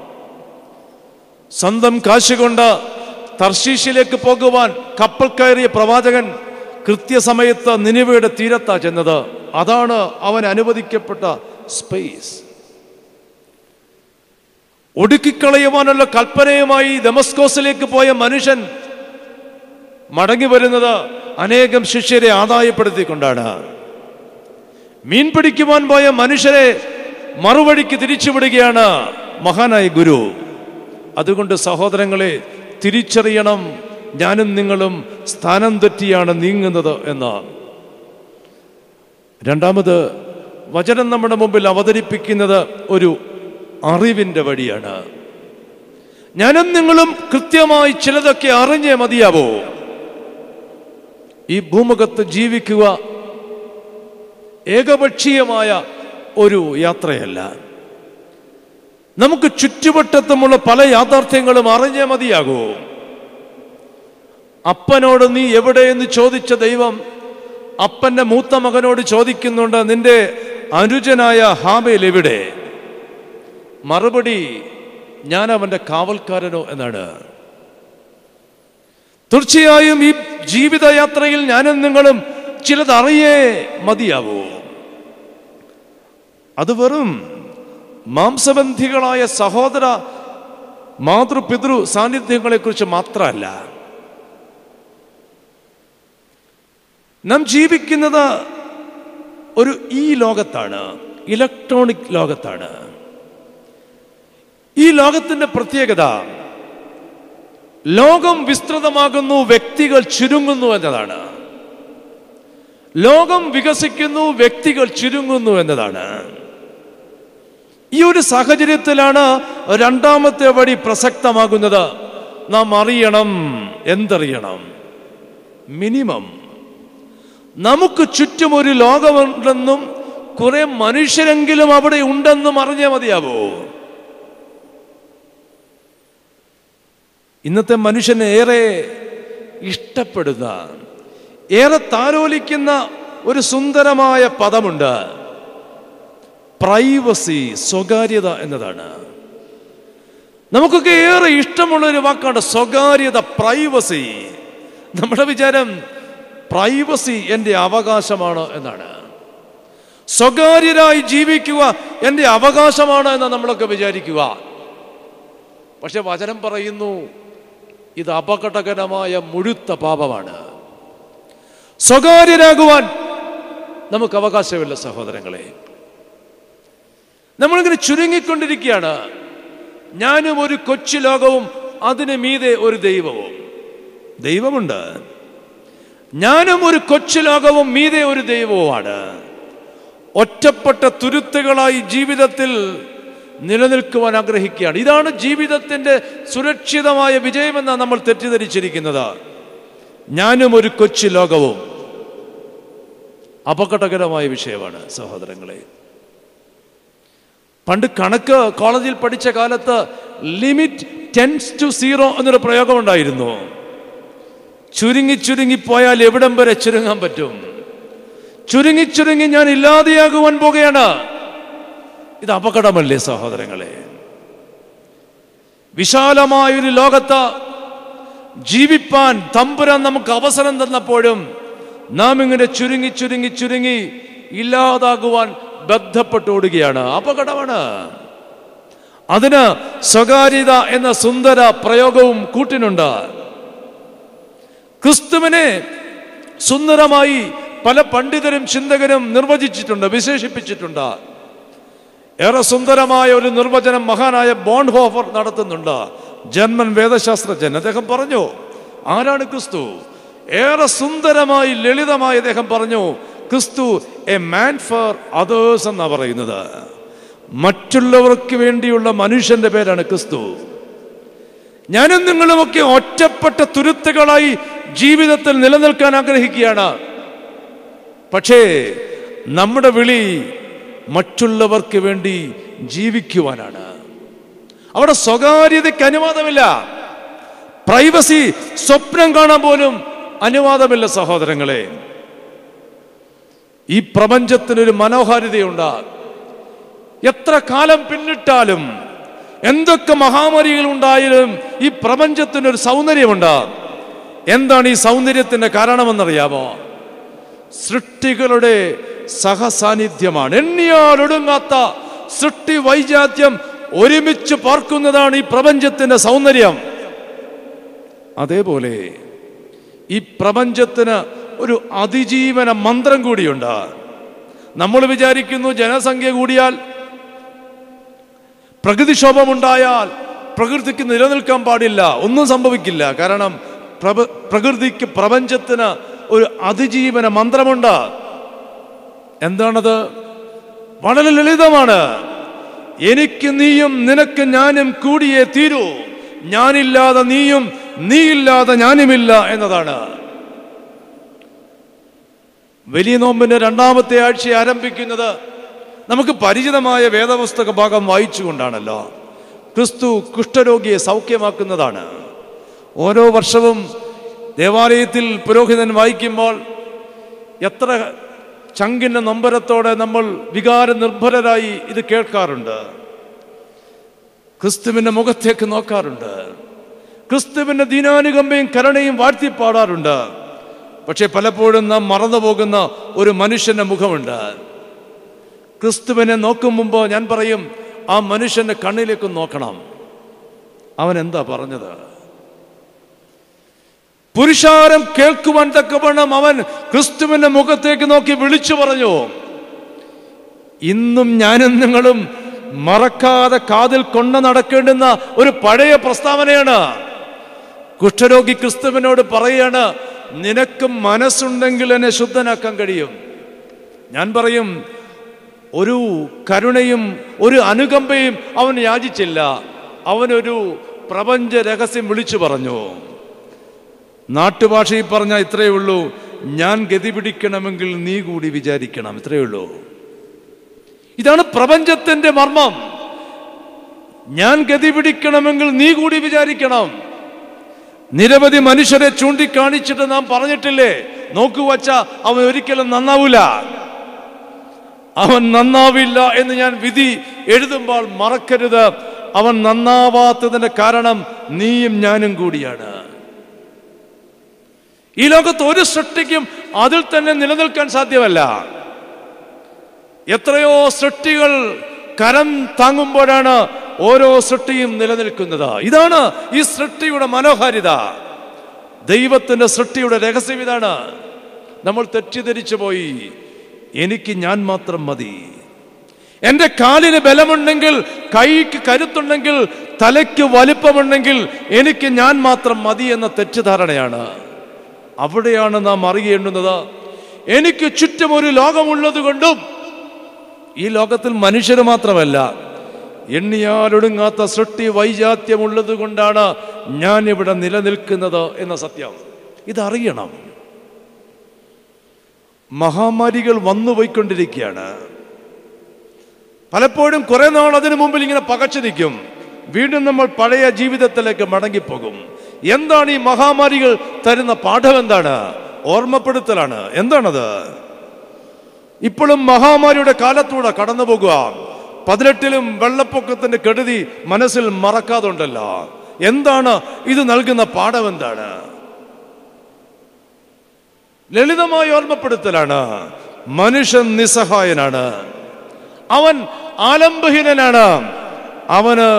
സ്വന്തം കാശുകൊണ്ട് തർശീശിലേക്ക് പോകുവാൻ കപ്പൽ കയറിയ പ്രവാചകൻ കൃത്യസമയത്ത് നിനിവയുടെ തീരത്താ ചെന്നത്. അതാണ് അവൻ അനുവദിക്കപ്പെട്ട സ്പേസ്. ഒടുക്കിക്കളയുവാനുള്ള കൽപ്പനയുമായി ദമസ്കോസിലേക്ക് പോയ മനുഷ്യൻ മടങ്ങി വരുന്നത് അനേകം ശിഷ്യരെ ആദായപ്പെടുത്തിക്കൊണ്ടാണ്. മീൻ പിടിക്കുവാൻ പോയ മനുഷ്യരെ മറുവഴിക്ക് തിരിച്ചുവിടുകയാണ് മഹാനായ ഗുരു. അതുകൊണ്ട് സഹോദരങ്ങളെ, തിരിച്ചറിയണം, ഞാനും നിങ്ങളും സ്ഥാനം തെറ്റിയാണ് നീങ്ങുന്നത് എന്ന്. രണ്ടാമത്, വചനം നമ്മുടെ മുമ്പിൽ അവതരിപ്പിക്കുന്നത് ഒരു അറിവിൻ്റെ വഴിയാണ്. ഞാനും നിങ്ങളും കൃത്യമായി ചിലതൊക്കെ അറിഞ്ഞേ മതിയാവോ. ഈ ഭൂമുഖത്ത് ജീവിക്കുക ഏകപക്ഷീയമായ ഒരു യാത്രയല്ല. നമുക്ക് ചുറ്റുവട്ടത്തുമുള്ള പല യാഥാർത്ഥ്യങ്ങളും അറിഞ്ഞേ മതിയാകൂ. അപ്പനോട് നീ എവിടെയെന്ന് ചോദിച്ച ദൈവം അപ്പന്റെ മൂത്ത മകനോട് ചോദിക്കുന്നുണ്ട്, നിന്റെ അനുജനായ ഹാബേൽ എവിടെ? മറുപടി, ഞാൻ അവന്റെ കാവൽക്കാരനോ എന്നാണ്. തീർച്ചയായും ഈ ജീവിതയാത്രയിൽ ഞാനും നിങ്ങളും ചിലതറിയേ മതിയാവൂ. അത് വെറും മാംസബന്ധികളായ സഹോദര മാതൃപിതൃ സാന്നിധ്യങ്ങളെ കുറിച്ച് മാത്രമല്ല. നാം ജീവിക്കുന്നത് ഒരു ഈ ലോകത്താണ്, ഇലക്ട്രോണിക് ലോകത്താണ്. ഈ ലോകത്തിന്റെ പ്രത്യേകത, ലോകം വിസ്തൃതമാകുന്നു, വ്യക്തികൾ ചുരുങ്ങുന്നു എന്നതാണ്. ലോകം വികസിക്കുന്നു, വ്യക്തികൾ ചുരുങ്ങുന്നു എന്നതാണ്. ഈ ഒരു സാഹചര്യത്തിലാണ് രണ്ടാമത്തെ വഴി പ്രസക്തമാകുന്നത്. നാം അറിയണം, എന്തറിയണം? മിനിമം നമുക്ക് ചുറ്റും ഒരു ലോകമുണ്ടെന്നും കുറെ മനുഷ്യരെങ്കിലും അവിടെ ഉണ്ടെന്നും അറിഞ്ഞേ മതിയാവോ. ഇന്നത്തെ മനുഷ്യന് ഏറെ ഇഷ്ടപ്പെടുന്ന, ഏറെ താലോലിക്കുന്ന ഒരു സുന്ദരമായ പദമുണ്ട്, പ്രൈവസി, സ്വകാര്യത എന്നതാണ്. നമുക്കൊക്കെ ഏറെ ഇഷ്ടമുള്ള ഒരു വാക്കാണ് സ്വകാര്യത, പ്രൈവസി. നമ്മുടെ വിചാരം പ്രൈവസി എൻ്റെ അവകാശമാണ് എന്നാണ്. സ്വകാര്യരായി ജീവിക്കുക എൻ്റെ അവകാശമാണ് എന്ന് നമ്മളൊക്കെ വിചാരിക്കുക. പക്ഷെ വചനം പറയുന്നു, ഇത് അപകടകരമായ മുഴുത്ത പാപമാണ്. സ്വകാര്യരാകുവാൻ നമുക്ക് അവകാശമില്ല സഹോദരങ്ങളെ. നമ്മളിങ്ങനെ ചുരുങ്ങിക്കൊണ്ടിരിക്കുകയാണ്. ഞാനും ഒരു കൊച്ചു ലോകവും അതിന് മീതെ ഒരു ദൈവവും. ദൈവമുണ്ട്, ഞാനും ഒരു കൊച്ചു ലോകവും മീതെ ഒരു ദൈവവുമാണ്. ഒറ്റപ്പെട്ട തുരുത്തുകളായി ജീവിതത്തിൽ നിലനിൽക്കുവാൻ ആഗ്രഹിക്കുകയാണ്. ഇതാണ് ജീവിതത്തിന്റെ സുരക്ഷിതമായ വിജയമെന്നാണ് നമ്മൾ തെറ്റിദ്ധരിച്ചിരിക്കുന്നത്. ഞാനും ഒരു കൊച്ചു ലോകവും അപകടകരമായ വിഷയമാണ് സഹോദരങ്ങളെ. പണ്ട് കണക്ക് കോളേജിൽ പഠിച്ച കാലത്ത് ലിമിറ്റ് ടെൻസ് ടു സീറോ എന്നൊരു പ്രയോഗം ഉണ്ടായിരുന്നു. ചുരുങ്ങിപ്പോയാൽ എവിടം വരെ ചുരുങ്ങാൻ പറ്റും? ചുരുങ്ങി ഞാൻ ഇല്ലാതെയാകുവാൻ പോകുകയാണ്. ഇത് അപകടമല്ലേ സഹോദരങ്ങളെ? വിശാലമായൊരു ലോകത്ത് ജീവിപ്പാൻ തമ്പുരാൻ നമുക്ക് അവസരം തന്നപ്പോഴും നാം ഇങ്ങനെ ചുരുങ്ങി ഇല്ലാതാകുവാൻ ബന്ധപ്പെട്ടോടുകയാണ്. അപകടമാണ്. അതിന് സ്വകാര്യത എന്ന സുന്ദര പ്രയോഗവും കൂട്ടിനുണ്ട്. ക്രിസ്തുവിനെ സുന്ദരമായി പല പണ്ഡിതരും ചിന്തകരും നിർവചിച്ചിട്ടുണ്ട്, വിശേഷിപ്പിച്ചിട്ടുണ്ട്. ഏറെ സുന്ദരമായ ഒരു നിർവചനം മഹാനായ ബോൺഹോഫർ നടത്തുന്നുണ്ട്, ജർമ്മൻ വേദശാസ്ത്രജ്ഞൻ. അദ്ദേഹം പറഞ്ഞു, ആരാണ് ക്രിസ്തു? ഏറെ സുന്ദരമായി ലളിതമായി അദ്ദേഹം പറഞ്ഞു, ക്രിസ്തു എ മാൻ ഫോർ അതേഴ്സ് എന്നാ പറയുന്നത്. മറ്റുള്ളവർക്ക് വേണ്ടിയുള്ള മനുഷ്യന്റെ പേരാണ് ക്രിസ്തു. ഞാനും നിങ്ങളുമൊക്കെ ഒറ്റപ്പെട്ട തുരുത്തുകളായി ജീവിതത്തിൽ നിലനിൽക്കാൻ ആഗ്രഹിക്കുകയാണ്. പക്ഷേ നമ്മുടെ വിളി മറ്റുള്ളവർക്ക് വേണ്ടി ജീവിക്കുവാനാണ്. അവിടെ സ്വകാര്യതയ്ക്ക് അനുവാദമില്ല. പ്രൈവസി സ്വപ്നം കാണാൻ പോലും അനുവാദമില്ല സഹോദരങ്ങളെ. ഈ പ്രപഞ്ചത്തിനൊരു മനോഹാരിതയുണ്ട്. എത്ര കാലം പിന്നിട്ടാലും, എന്തൊക്കെ മഹാമാരികൾ ഉണ്ടായാലും ഈ പ്രപഞ്ചത്തിനൊരു സൗന്ദര്യമുണ്ട്. എന്താണ് ഈ സൗന്ദര്യത്തിന്റെ കാരണമെന്നറിയാമോ? സൃഷ്ടികളുടെ സഹസാന്നിധ്യമാണ്. എണ്ണിയാലൊടുങ്ങാത്ത സൃഷ്ടി വൈജാത്യം ഒരുമിച്ച് പാർക്കുന്നതാണ് ഈ പ്രപഞ്ചത്തിന്റെ സൗന്ദര്യം. അതേപോലെ ഈ പ്രപഞ്ചത്തിന് ഒരു അതിജീവന മന്ത്രം കൂടിയുണ്ട്. നമ്മൾ വിചാരിക്കുന്നു ജനസംഖ്യ കൂടിയാൽ, പ്രകൃതിക്ഷോഭമുണ്ടായാൽ പ്രകൃതിക്ക് നിലനിൽക്കാൻ പാടില്ല, ഒന്നും സംഭവിക്കില്ല. കാരണം പ്രകൃതിക്ക്, പ്രപഞ്ചത്തിന് ഒരു അതിജീവന മന്ത്രമുണ്ട്. എന്താണത്? വളരെ ലളിതമാണ്. എനിക്ക് നീയും നിനക്ക് ഞാനും കൂടിയേ തീരൂ. ഞാനില്ലാതെ നീയും, നീയില്ലാതെ ഞാനുമില്ല എന്നതാണ്. വലിയ നോമ്പിന്റെ രണ്ടാമത്തെ ആഴ്ച ആരംഭിക്കുന്നത് നമുക്ക് പരിചിതമായ വേദപുസ്തക ഭാഗം വായിച്ചുകൊണ്ടാണല്ലോ. ക്രിസ്തു കുഷ്ഠരോഗിയെ സൗഖ്യമാക്കുന്നതാണ്. ഓരോ വർഷവും ദേവാലയത്തിൽ പുരോഹിതൻ വായിക്കുമ്പോൾ എത്ര ചങ്കിന്റെ നൊമ്പരത്തോടെ നമ്മൾ വികാര നിർഭരരായി ഇത് കേൾക്കാറുണ്ട്. ക്രിസ്തുവിന്റെ മുഖത്തേക്ക് നോക്കാറുണ്ട്. ക്രിസ്തുവിന്റെ ദീനാനുകമ്പയും കരുണയും വാഴ്ത്തിപ്പാടാറുണ്ട്. പക്ഷെ പലപ്പോഴും നാം മറന്നുപോകുന്ന ഒരു മനുഷ്യന്റെ മുഖമുണ്ട്. ക്രിസ്തുവിനെ നോക്കും മുമ്പ് ഞാൻ പറയും, ആ മനുഷ്യന്റെ കണ്ണിലേക്ക് നോക്കണം. അവൻ എന്താ പറഞ്ഞത്? പുരുഷാരം കേൾക്കുവാൻ തക്കവണ്ണം അവൻ ക്രിസ്തുവിന്റെ മുഖത്തേക്ക് നോക്കി വിളിച്ചു പറഞ്ഞു. ഇന്നും ഞാനും നിങ്ങളും മറക്കാതെ കാതിൽ കൊണ്ട് നടക്കേണ്ടുന്ന ഒരു പഴയ പ്രസ്താവനയാണ്. കുഷ്ഠരോഗി ക്രിസ്തുവിനോട് പറയാണ്, നിനക്ക് മനസ്സുണ്ടെങ്കിൽ എന്നെ ശുദ്ധനാക്കാൻ കഴിയും. ഞാൻ പറയും, ഒരു കരുണയും ഒരു അനുകമ്പയും അവൻ യാചിച്ചില്ല. അവനൊരു പ്രപഞ്ച രഹസ്യം വിളിച്ചു പറഞ്ഞു. നാട്ടുഭാഷയിൽ പറഞ്ഞാൽ ഇത്രയേ ഉള്ളൂ, ഞാൻ ഗതി പിടിക്കണമെങ്കിൽ നീ കൂടി വിചാരിക്കണം. ഇത്രയേ ഉള്ളൂ. ഇതാണ് പ്രപഞ്ചത്തിന്റെ മർമ്മം. ഞാൻ ഗതി പിടിക്കണമെങ്കിൽ നീ കൂടി വിചാരിക്കണം. നിരവധി മനുഷ്യരെ ചൂണ്ടിക്കാണിച്ചിട്ട് നാം പറഞ്ഞിട്ടില്ലേ, നോക്കു വച്ച അവൻ ഒരിക്കലും നന്നാവൂല, അവൻ നന്നാവില്ല എന്ന് ഞാൻ വിധി എഴുതുമ്പോൾ മറക്കരുത്, അവൻ നന്നാവാത്തതിന്റെ കാരണം നീയും ഞാനും കൂടിയാണ്. ഈ ലോകത്ത് ഒരു സൃഷ്ടിക്കും അതിൽ തന്നെ നിലനിൽക്കാൻ സാധ്യമല്ല. എത്രയോ സൃഷ്ടികൾ കരം താങ്ങുമ്പോഴാണ് ഓരോ സൃഷ്ടിയും നിലനിൽക്കുന്നത്. ഇതാണ് ഈ സൃഷ്ടിയുടെ മനോഹാരിത. ദൈവത്തിന്റെ സൃഷ്ടിയുടെ രഹസ്യം ഇതാണ്. നമ്മൾ തെറ്റിദ്ധരിച്ചു പോയി. എനിക്ക് ഞാൻ മാത്രം മതി, എൻ്റെ കാലിന് ബലമുണ്ടെങ്കിൽ, കൈക്ക് കരുത്തുണ്ടെങ്കിൽ, തലയ്ക്ക് വലിപ്പമുണ്ടെങ്കിൽ എനിക്ക് ഞാൻ മാത്രം മതി എന്ന തെറ്റിദ്ധാരണയാണ്. അവിടെയാണ് നാം അറിയേണ്ടുന്നത്, എനിക്ക് ചുറ്റും ഒരു ലോകമുള്ളത് കൊണ്ടും, ഈ ലോകത്തിൽ മനുഷ്യർ മാത്രമല്ല, എണ്ണിയാലൊടുങ്ങാത്ത സൃഷ്ടി വൈജാത്യമുള്ളത് കൊണ്ടാണ് ഞാൻ ഇവിടെ നിലനിൽക്കുന്നത് എന്ന സത്യം. ഇതറിയണം. മഹാമാരികൾ വന്നുപോയിക്കൊണ്ടിരിക്കുകയാണ്. പലപ്പോഴും കുറെ നാൾ അതിനു മുമ്പിൽ ഇങ്ങനെ പകച്ചു നിൽക്കും. വീണ്ടും നമ്മൾ പഴയ ജീവിതത്തിലേക്ക് മടങ്ങിപ്പോകും. എന്താണ് ഈ മഹാമാരികൾ തരുന്ന പാഠം? എന്താണ്? ഓർമ്മപ്പെടുത്തലാണ്. എന്താണത്? ഇപ്പോഴും മഹാമാരിയുടെ കാലത്തൂടെ കടന്നു പോകുക. 18-ലും വെള്ളപ്പൊക്കത്തിന്റെ കെടുതി മനസ്സിൽ മറക്കാതുണ്ടല്ലോ. എന്താണ് ഇത് നൽകുന്ന പാഠം? എന്താണ്? ലളിതമായ ഓർമ്മപ്പെടുത്തലാണ്. മനുഷ്യൻ നിസ്സഹായനാണ്, അവൻ ആലംബഹീനനാണ്, അവന്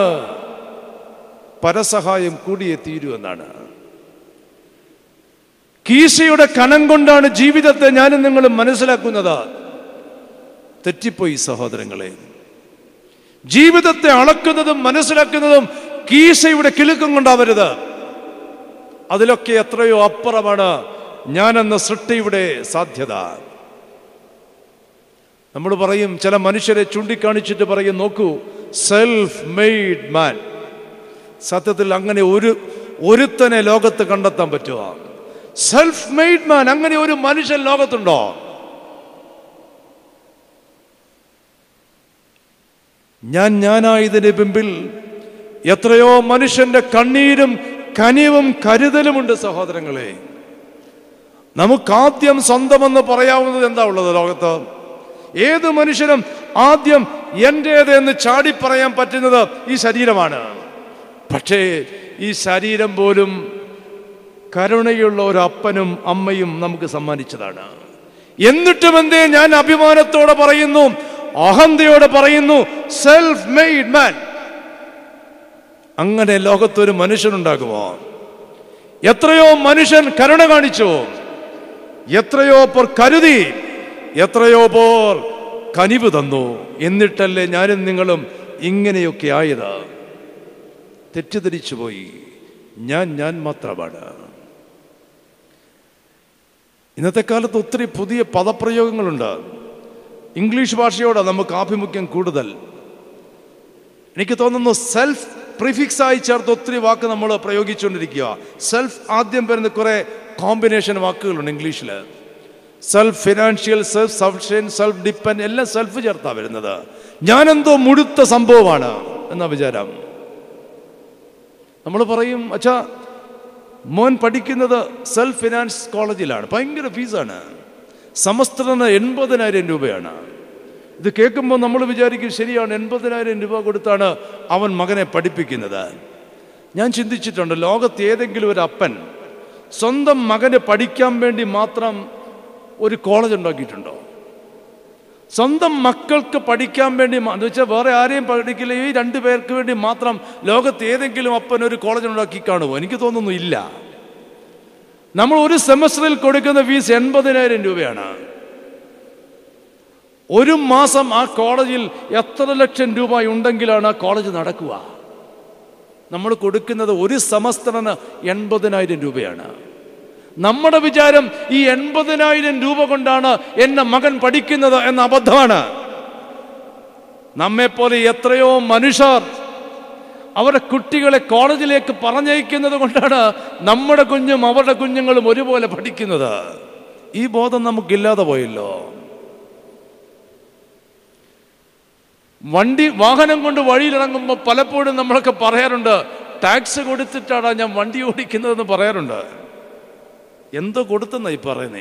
പരസഹായം കൂടിയേ തീരൂ എന്നാണ്. കീശയുടെ കനം കൊണ്ടാണ് ജീവിതത്തെ ഞാനും നിങ്ങളും മനസ്സിലാക്കുന്നത്. തെറ്റിപ്പോയി സഹോദരങ്ങളെ. ജീവിതത്തെ അളക്കുന്നതും മനസ്സിലാക്കുന്നതും കീശയുടെ കിലുക്കം കൊണ്ടാവരുത്. അതിലൊക്കെ എത്രയോ അപ്പുറമാണ് ഞാനെന്ന സൃഷ്ടിയുടെ സാധ്യത. നമ്മൾ പറയും, ചില മനുഷ്യരെ ചൂണ്ടിക്കാണിച്ചിട്ട് പറയും, നോക്കൂ, സെൽഫ് മെയ്ഡ് മാൻ. സത്യത്തിൽ അങ്ങനെ ഒരുത്തനെ ലോകത്ത് കണ്ടെത്താൻ പറ്റുമോ? സെൽഫ് മെയ്ഡ് മാൻ, അങ്ങനെ ഒരു മനുഷ്യൻ ലോകത്തുണ്ടോ? ഞാനായതിന് പിമ്പിൽ എത്രയോ മനുഷ്യന്റെ കണ്ണീരും കനിവും കരുതലുമുണ്ട് സഹോദരങ്ങളെ. നമുക്കാദ്യം സ്വന്തമെന്ന് പറയാവുന്നത് എന്താ ഉള്ളത് ലോകത്ത്? ഏത് മനുഷ്യനും ആദ്യം എന്റേത് എന്ന് ചാടി പറയാൻ പറ്റുന്നത് ഈ ശരീരമാണ്. പക്ഷേ ഈ ശരീരം പോലും കരുണയുള്ള ഒരു അപ്പനും അമ്മയും നമുക്ക് സമ്മാനിച്ചതാണ്. എന്നിട്ടും എന്തേ ഞാൻ അഭിമാനത്തോടെ പറയുന്നു, അഹന്തയോടെ പറയുന്നു, സെൽഫ് മെയ്ഡ് മാൻ. അങ്ങനെ ലോകത്തൊരു മനുഷ്യനുണ്ടാകുമോ? എത്രയോ മനുഷ്യൻ കരുണ കാണിച്ചു, എത്രയോ പേർ കരുതി, എത്രയോ പേർ കനിവ് തന്നു. എന്നിട്ടല്ലേ ഞാനും നിങ്ങളും ഇങ്ങനെയൊക്കെ ആയത്? തെറ്റിദ്ധരിച്ചു പോയി. ഞാൻ മാത്രമാണ്. ഇന്നത്തെ കാലത്ത് ഒത്തിരി പുതിയ പദപ്രയോഗങ്ങളുണ്ട്. ഇംഗ്ലീഷ് ഭാഷയോടെ നമുക്ക് ആഭിമുഖ്യം കൂടുതൽ. എനിക്ക് തോന്നുന്നു സെൽഫ് പ്രിഫിക്സ് ആയി ചേർത്ത് ഒത്തിരി വാക്ക് നമ്മൾ പ്രയോഗിച്ചുകൊണ്ടിരിക്കുക. സെൽഫ് ആദ്യം വരുന്ന കുറെ കോമ്പിനേഷൻ വാക്കുകളുണ്ട് ഇംഗ്ലീഷിൽ. Self financial, self sufficient, self depend, എല്ലാം സെൽഫ് ചേർത്താ വരുന്നത്. ഞാനെന്തോ മുഴുത്ത സംഭവമാണ് എന്ന വിചാരം. നമ്മൾ പറയും, അച്ഛാ മോൻ പഠിക്കുന്നത് സെൽഫ് ഫിനാൻസ് കോളേജിലാണ്, ഭയങ്കര ഫീസാണ്, സെമസ്റ്ററിന് 80,000 രൂപയാണ്. ഇത് കേൾക്കുമ്പോൾ നമ്മൾ വിചാരിക്കും, ശരിയാണ്, 80,000 രൂപ കൊടുത്താണ് അവൻ മകനെ പഠിപ്പിക്കുന്നത്. ഞാൻ ചിന്തിച്ചിട്ടുണ്ട്, ലോകത്ത് ഏതെങ്കിലും ഒരു അപ്പൻ സ്വന്തം മകന് പഠിക്കാൻ വേണ്ടി മാത്രം ഒരു കോളേജ് ഉണ്ടാക്കിയിട്ടുണ്ടോ? സ്വന്തം മക്കൾക്ക് പഠിക്കാൻ വേണ്ടി എന്ന് വെച്ചാൽ വേറെ ആരെയും പഠിക്കില്ല, ഈ 2 പേർക്ക് വേണ്ടി മാത്രം ലോകത്ത് ഏതെങ്കിലും അപ്പൻ ഒരു കോളേജ് ഉണ്ടാക്കി കാണുമോ? എനിക്ക് തോന്നുന്നു ഇല്ല. നമ്മൾ ഒരു സെമസ്റ്ററിൽ കൊടുക്കുന്ന ഫീസ് 80,000 രൂപയാണ്. ഒരു മാസം ആ കോളേജിൽ എത്ര ലക്ഷം രൂപ ഉണ്ടെങ്കിലാണ് ആ കോളേജ് നടക്കുക? നമ്മൾ കൊടുക്കുന്നത് ഒരു സെമസ്റ്ററിന് 80,000 രൂപയാണ്. നമ്മുടെ വിചാരം ഈ 80,000 രൂപ കൊണ്ടാണ് എന്റെ മകൻ പഠിക്കുന്നത് എന്ന അബദ്ധമാണ്. നമ്മെപ്പോലെ എത്രയോ മനുഷ്യർ അവരുടെ കുട്ടികളെ കോളേജിലേക്ക് പറഞ്ഞയക്കുന്നത് കൊണ്ടാണ് നമ്മുടെ കുഞ്ഞും അവരുടെ കുഞ്ഞുങ്ങളും ഒരുപോലെ പഠിക്കുന്നത്. ഈ ബോധം നമുക്കില്ലാതെ പോയല്ലോ. വാഹനം കൊണ്ട് വഴിയിലിറങ്ങുമ്പോൾ പലപ്പോഴും നമ്മളൊക്കെ പറയാറുണ്ട്, ടാക്സ് കൊടുത്തിട്ടാണ് ഞാൻ വണ്ടി ഓടിക്കുന്നതെന്ന് പറയാറുണ്ട്. എന്തോ കൊടുത്തെന്നായി പറയുന്നേ?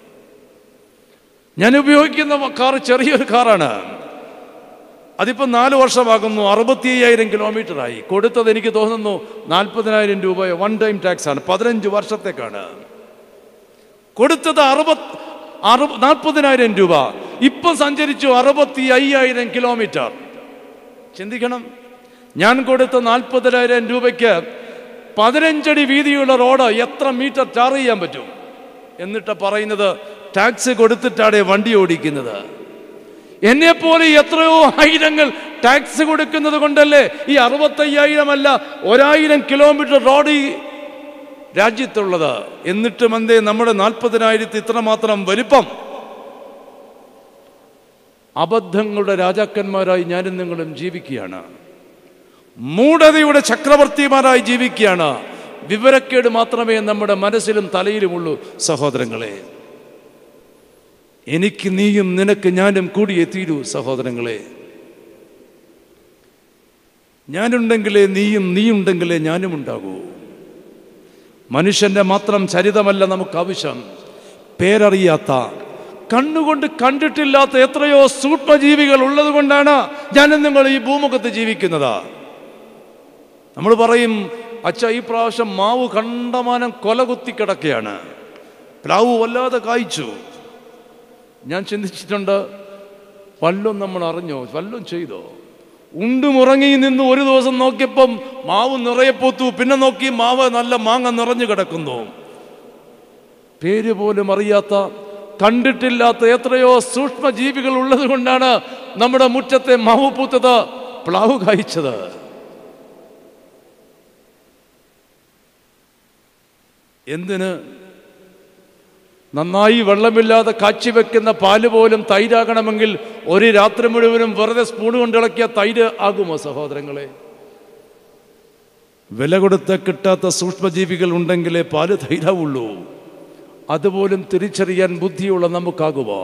ഞാൻ ഉപയോഗിക്കുന്ന കാർ ചെറിയൊരു കാറാണ്. അതിപ്പോൾ 4 വർഷമാകുന്നു, 65,000 കിലോമീറ്ററായി. കൊടുത്തത് എനിക്ക് തോന്നുന്നു 40,000 രൂപ വൺ ടൈം ടാക്സ് ആണ്, 15 വർഷത്തേക്കാണ് കൊടുത്തത്. 40,000 രൂപ. ഇപ്പം സഞ്ചരിച്ചു 65,000 കിലോമീറ്റർ. ചിന്തിക്കണം, ഞാൻ കൊടുത്ത 40,000 രൂപയ്ക്ക് 15 അടി വീതിയുള്ള റോഡ് എത്ര മീറ്റർ ടാർ ചെയ്യാൻ പറ്റും? എന്നിട്ട് പറയുന്നത് ടാക്സ് കൊടുത്തിട്ടാണ് വണ്ടി ഓടിക്കുന്നത്. എന്നെപ്പോലെ എത്രയോ ആയിരങ്ങൾ ടാക്സ് കൊടുക്കുന്നത് കൊണ്ടല്ലേ ഈ 65,000 അല്ല 1,000 കിലോമീറ്റർ റോഡ് ഈ രാജ്യത്തുള്ളത്. എന്നിട്ടും എന്തേ നമ്മുടെ 40,000 ഇത്രമാത്രം വലിപ്പം? അബദ്ധങ്ങളുടെ രാജാക്കന്മാരായി ഞാനും നിങ്ങളും ജീവിക്കുകയാണ്. മൂഢതയുടെ ചക്രവർത്തിമാരായി ജീവിക്കുകയാണ്. വിവരക്കേട് മാത്രമേ നമ്മുടെ മനസ്സിലും തലയിലുമുള്ളൂ സഹോദരങ്ങളെ. എനിക്ക് നീയും നിനക്ക് ഞാനും കൂടിയേ തീരൂ സഹോദരങ്ങളെ. ഞാനുണ്ടെങ്കിലേ നീയും, നീയുണ്ടെങ്കിലേ ഞാനും ഉണ്ടാകൂ. മനുഷ്യന്റെ മാത്രം ചരിതമല്ല നമുക്ക് ആവശ്യം. പേരറിയാത്ത, കണ്ണുകൊണ്ട് കണ്ടിട്ടില്ലാത്ത എത്രയോ സൂക്ഷ്മജീവികൾ ഉള്ളത് കൊണ്ടാണ് ഞാനും നിങ്ങൾ ഈ ഭൂമുഖത്ത് ജീവിക്കുന്നത്. നമ്മൾ പറയും, അച്ഛാ ഈ പ്രാവശ്യം മാവ് കണ്ടമാനം കൊലകുത്തി കിടക്കുകയാണ്, പ്ലാവ് വല്ലാതെ കായ്ച്ചു. ഞാൻ ചിന്തിച്ചിട്ടുണ്ട്, വല്ലതും നമ്മൾ അറിഞ്ഞോ, വല്ലതും ചെയ്തോ? ഉണ്ടുമുറങ്ങി നിന്ന് ഒരു ദിവസം നോക്കിയപ്പം മാവ് നിറയെ പൂത്തു, പിന്നെ നോക്കി മാവ് നല്ല മാങ്ങ നിറഞ്ഞു കിടക്കുന്നു. പേര് പോലും അറിയാത്ത, കണ്ടിട്ടില്ലാത്ത എത്രയോ സൂക്ഷ്മജീവികൾ ഉള്ളത് കൊണ്ടാണ് നമ്മുടെ മുറ്റത്തെ മാവ് പൂത്തത്, പ്ലാവ് കായ്ച്ചത്. എന്തിന്? നന്നായി വെള്ളമില്ലാതെ കാച്ചിവെക്കുന്ന പാല് പോലും തൈരാകണമെങ്കിൽ ഒരു രാത്രി മുഴുവനും വെറുതെ സ്പൂൺ കൊണ്ട് ഇളക്കിയ തൈര് ആകുമോ സഹോദരങ്ങളെ? വില കൊടുത്ത് കിട്ടാത്ത സൂക്ഷ്മജീവികൾ ഉണ്ടെങ്കിലേ പാല് തൈരാവുള്ളൂ. അതുപോലും തിരിച്ചറിയാൻ ബുദ്ധിയുള്ള നമുക്കാകുമോ?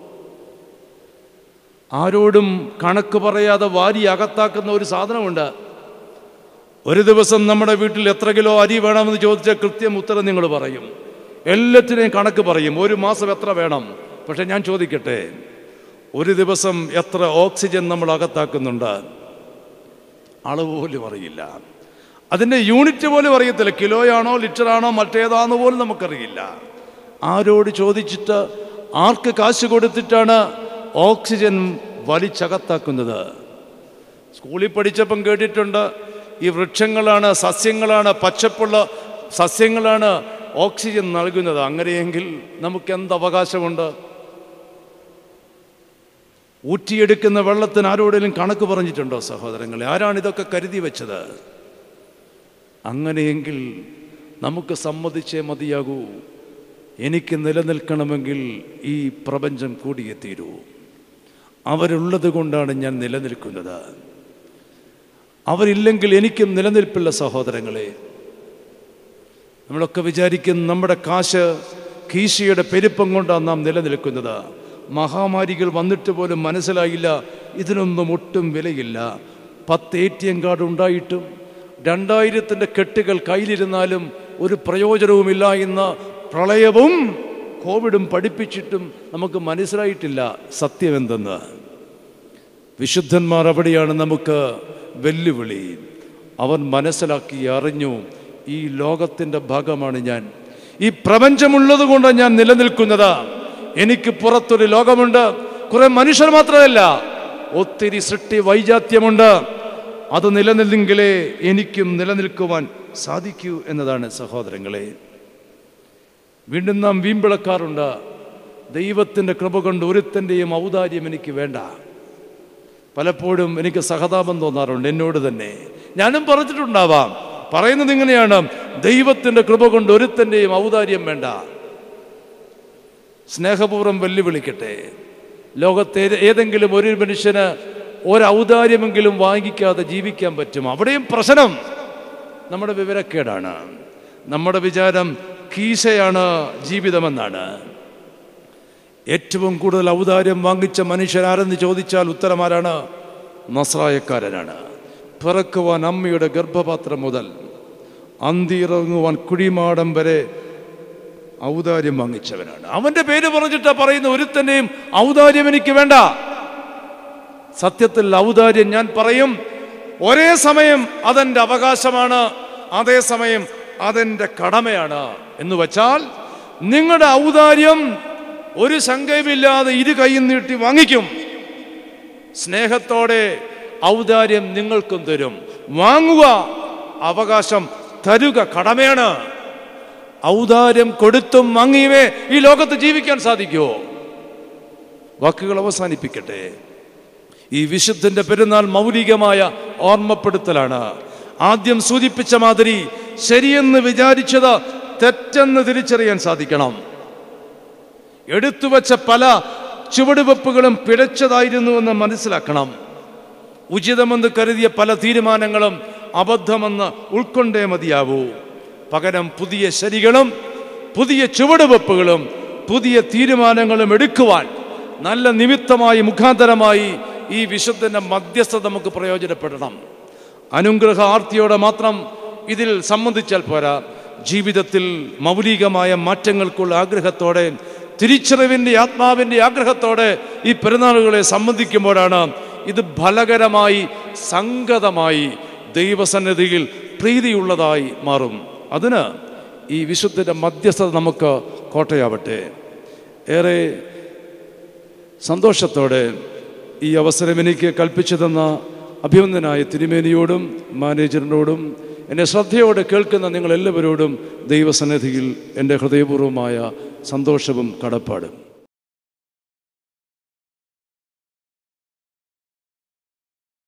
ആരോടും കണക്ക് പറയാതെ വാരി അകത്താക്കുന്ന ഒരു സാധനമുണ്ട്. ഒരു ദിവസം നമ്മുടെ വീട്ടിൽ എത്ര കിലോ അരി വേണമെന്ന് ചോദിച്ചാൽ കൃത്യം ഉത്തരം നിങ്ങൾ പറയും. എല്ലാറ്റിനെയും കണക്ക് പറയും, ഒരു മാസം എത്ര വേണം. പക്ഷെ ഞാൻ ചോദിക്കട്ടെ, ഒരു ദിവസം എത്ര ഓക്സിജൻ നമ്മൾ അകത്താക്കുന്നുണ്ട്? അളവ് പോലും അറിയില്ല. അതിൻ്റെ യൂണിറ്റ് പോലും അറിയത്തില്ല. കിലോയാണോ ലിറ്ററാണോ മറ്റേതാണെന്ന് പോലും നമുക്കറിയില്ല. ആരോട് ചോദിച്ചിട്ട്, ആർക്ക് കാശ് കൊടുത്തിട്ടാണ് ഓക്സിജൻ വലിച്ചകത്താക്കുന്നത്? സ്കൂളിൽ പഠിച്ചപ്പം കേട്ടിട്ടുണ്ട്, ഈ വൃക്ഷങ്ങളാണ്, സസ്യങ്ങളാണ്, പച്ചപ്പുള്ള സസ്യങ്ങളാണ് ഓക്സിജൻ നൽകുന്നത്. അങ്ങനെയെങ്കിൽ നമുക്ക് എന്ത് അവകാശമുണ്ട്? ഊറ്റിയെടുക്കുന്ന വെള്ളത്തിന് ആരോടെങ്കിലും കണക്ക് പറഞ്ഞിട്ടുണ്ടോ സഹോദരങ്ങളെ? ആരാണ് ഇതൊക്കെ കരുതി വെച്ചത്? അങ്ങനെയെങ്കിൽ നമുക്ക് സമ്മതിച്ചേ മതിയാകൂ. എനിക്ക് നിലനിൽക്കണമെങ്കിൽ ഈ പ്രപഞ്ചം കൂടിയേ തീരൂ. അവരുള്ളത് കൊണ്ടാണ് ഞാൻ നിലനിൽക്കുന്നത്. അവരില്ലെങ്കിൽ എനിക്കും നിലനിൽപ്പില്ല സഹോദരങ്ങളെ. നമ്മളൊക്കെ വിചാരിക്കും നമ്മുടെ കാശ്, കീശയുടെ പെരുപ്പം കൊണ്ടാണ് നാം നിലനിൽക്കുന്നത്. മഹാമാരികൾ വന്നിട്ട് പോലും മനസ്സിലായില്ല ഇതിനൊന്നും ഒട്ടും വിലയില്ല. 10 ATM കാർഡ് ഉണ്ടായിട്ടും 2000-ന്റെ കെട്ടുകൾ കയ്യിലിരുന്നാലും ഒരു പ്രയോജനവുമില്ല എന്ന് പ്രളയവും കോവിഡും പഠിപ്പിച്ചിട്ടും നമുക്ക് മനസ്സിലായിട്ടില്ല സത്യമെന്തെന്ന്. വിശുദ്ധന്മാർ അവിടെയാണ് നമുക്ക് വെല്ലുവിളി. അവൻ മനസ്സിലാക്കി, അറിഞ്ഞു, ഈ ലോകത്തിൻ്റെ ഭാഗമാണ് ഞാൻ, ഈ പ്രപഞ്ചമുള്ളത് കൊണ്ടാണ് ഞാൻ നിലനിൽക്കുന്നത്. എനിക്ക് പുറത്തൊരു ലോകമുണ്ട്, കുറെ മനുഷ്യർ മാത്രമല്ല, ഒത്തിരി സൃഷ്ടി വൈജാത്യമുണ്ട്. അത് നിലനില്ലെങ്കിലേ എനിക്കും നിലനിൽക്കുവാൻ സാധിക്കൂ എന്നതാണ് സഹോദരങ്ങളെ. വീണ്ടും നാം വീമ്പിളക്കാറുണ്ട്, ദൈവത്തിൻ്റെ കൃപ കൊണ്ട് ഒരുത്തൻ്റെയും ഔദാര്യം എനിക്ക് വേണ്ട. പലപ്പോഴും എനിക്ക് സഹതാപം തോന്നാറുണ്ട് എന്നോട് തന്നെ. ഞാനും പറഞ്ഞിട്ടുണ്ടാവാം. പറയുന്നത് ഇങ്ങനെയാണ്, ദൈവത്തിൻ്റെ കൃപ കൊണ്ട് ഒരുത്തൻ്റെയും ഔദാര്യം വേണ്ട. സ്നേഹപൂർവ്വം വെല്ലുവിളിക്കട്ടെ, ലോകത്തെ ഏതെങ്കിലും ഒരു മനുഷ്യന് ഒരൗദാര്യമെങ്കിലും വാങ്ങിക്കാതെ ജീവിക്കാൻ പറ്റും? അവിടെയും പ്രശ്നം നമ്മുടെ വിവരക്കേടാണ്. നമ്മുടെ വിചാരം കീശയാണ് ജീവിതമെന്നാണ്. ഏറ്റവും കൂടുതൽ ഔദാര്യം വാങ്ങിച്ച മനുഷ്യരാരെന്ന് ചോദിച്ചാൽ ഉത്തരമാരാണ്? നസ്രായക്കാരനാണ്. പിറക്കുവാൻ അമ്മയുടെ ഗർഭപാത്രം മുതൽ അന്തിയിറങ്ങുവാൻ കുഴിമാടം വരെ ഔദാര്യം വാങ്ങിച്ചവനാണ്. അവൻ്റെ പേര് പറഞ്ഞിട്ടാ പറയുന്ന, ഒരുത്തൻ്റെയും ഔദാര്യം എനിക്ക് വേണ്ട. സത്യത്തിൽ ഔദാര്യം ഞാൻ പറയും, ഒരേ സമയം അതെൻ്റെ അവകാശമാണ്, അതേസമയം അതെൻ്റെ കടമയാണ്. എന്ന് വച്ചാൽ നിങ്ങളുടെ ഔദാര്യം ഒരു ശങ്കയുമില്ലാതെ ഇരു കൈയും നീട്ടി വാങ്ങിക്കും. സ്നേഹത്തോടെ ഔദാര്യം നിങ്ങൾക്കും തരും. വാങ്ങുക അവകാശം, തരുക കടമയാണ്. ഔദാര്യം കൊടുത്തും വാങ്ങിയുമേ ഈ ലോകത്ത് ജീവിക്കാൻ സാധിക്കുമോ? വാക്കുകൾ അവസാനിപ്പിക്കട്ടെ. ഈ വിശുദ്ധന്റെ പെരുന്നാൾ മൗലികമായ ഓർമ്മപ്പെടുത്തലാണ്. ആദ്യം സൂചിപ്പിച്ച മാതിരി ശരിയെന്ന് വിചാരിച്ചത് തെറ്റെന്ന് തിരിച്ചറിയാൻ സാധിക്കണം. എടുത്തുവച്ച പല ചുവടുവെപ്പുകളും പിഴച്ചതായിരുന്നുവെന്ന് മനസ്സിലാക്കണം. ഉചിതമെന്ന് കരുതിയ പല തീരുമാനങ്ങളും അബദ്ധമെന്ന് ഉൾക്കൊണ്ടേ മതിയാവൂ. പകരം പുതിയ ശരികളും പുതിയ ചുവടുവെപ്പുകളും പുതിയ തീരുമാനങ്ങളും എടുക്കുവാൻ നല്ല നിമിത്തമായി, മുഖാന്തരമായി ഈ വിശുദ്ധന്റെ മധ്യസ്ഥത നമുക്ക് പ്രയോജനപ്പെടണം. അനുഗ്രഹ ആർത്തിയോടെ മാത്രം ഇതിൽ സംബന്ധിച്ചാൽ പോരാ. ജീവിതത്തിൽ മൗലികമായ മാറ്റങ്ങൾക്കുള്ള ആഗ്രഹത്തോടെ, തിരിച്ചറിവിൻ്റെ ആത്മാവിൻ്റെ ആഗ്രഹത്തോടെ ഈ പെരുന്നാളുകളെ സംബന്ധിക്കുമ്പോഴാണ് ഇത് ഫലകരമായി, സംഗതമായി, ദൈവസന്നിധിയിൽ പ്രീതിയുള്ളതായി മാറും. അതിന് ഈ വിശുദ്ധൻ്റെ മധ്യസ്ഥത നമുക്ക് കോട്ടയാവട്ടെ. ഏറെ സന്തോഷത്തോടെ ഈ അവസരം എനിക്ക് കൽപ്പിച്ചു തന്ന അഭിനന്ദനായ തിരുമേനിയോടും മാനേജറിനോടും എന്നെ ശ്രദ്ധയോടെ കേൾക്കുന്ന നിങ്ങളെല്ലാവരോടും ദൈവസന്നിധിയിൽ എൻ്റെ ഹൃദയപൂർവ്വമായ സന്തോഷവും കടപ്പാടും.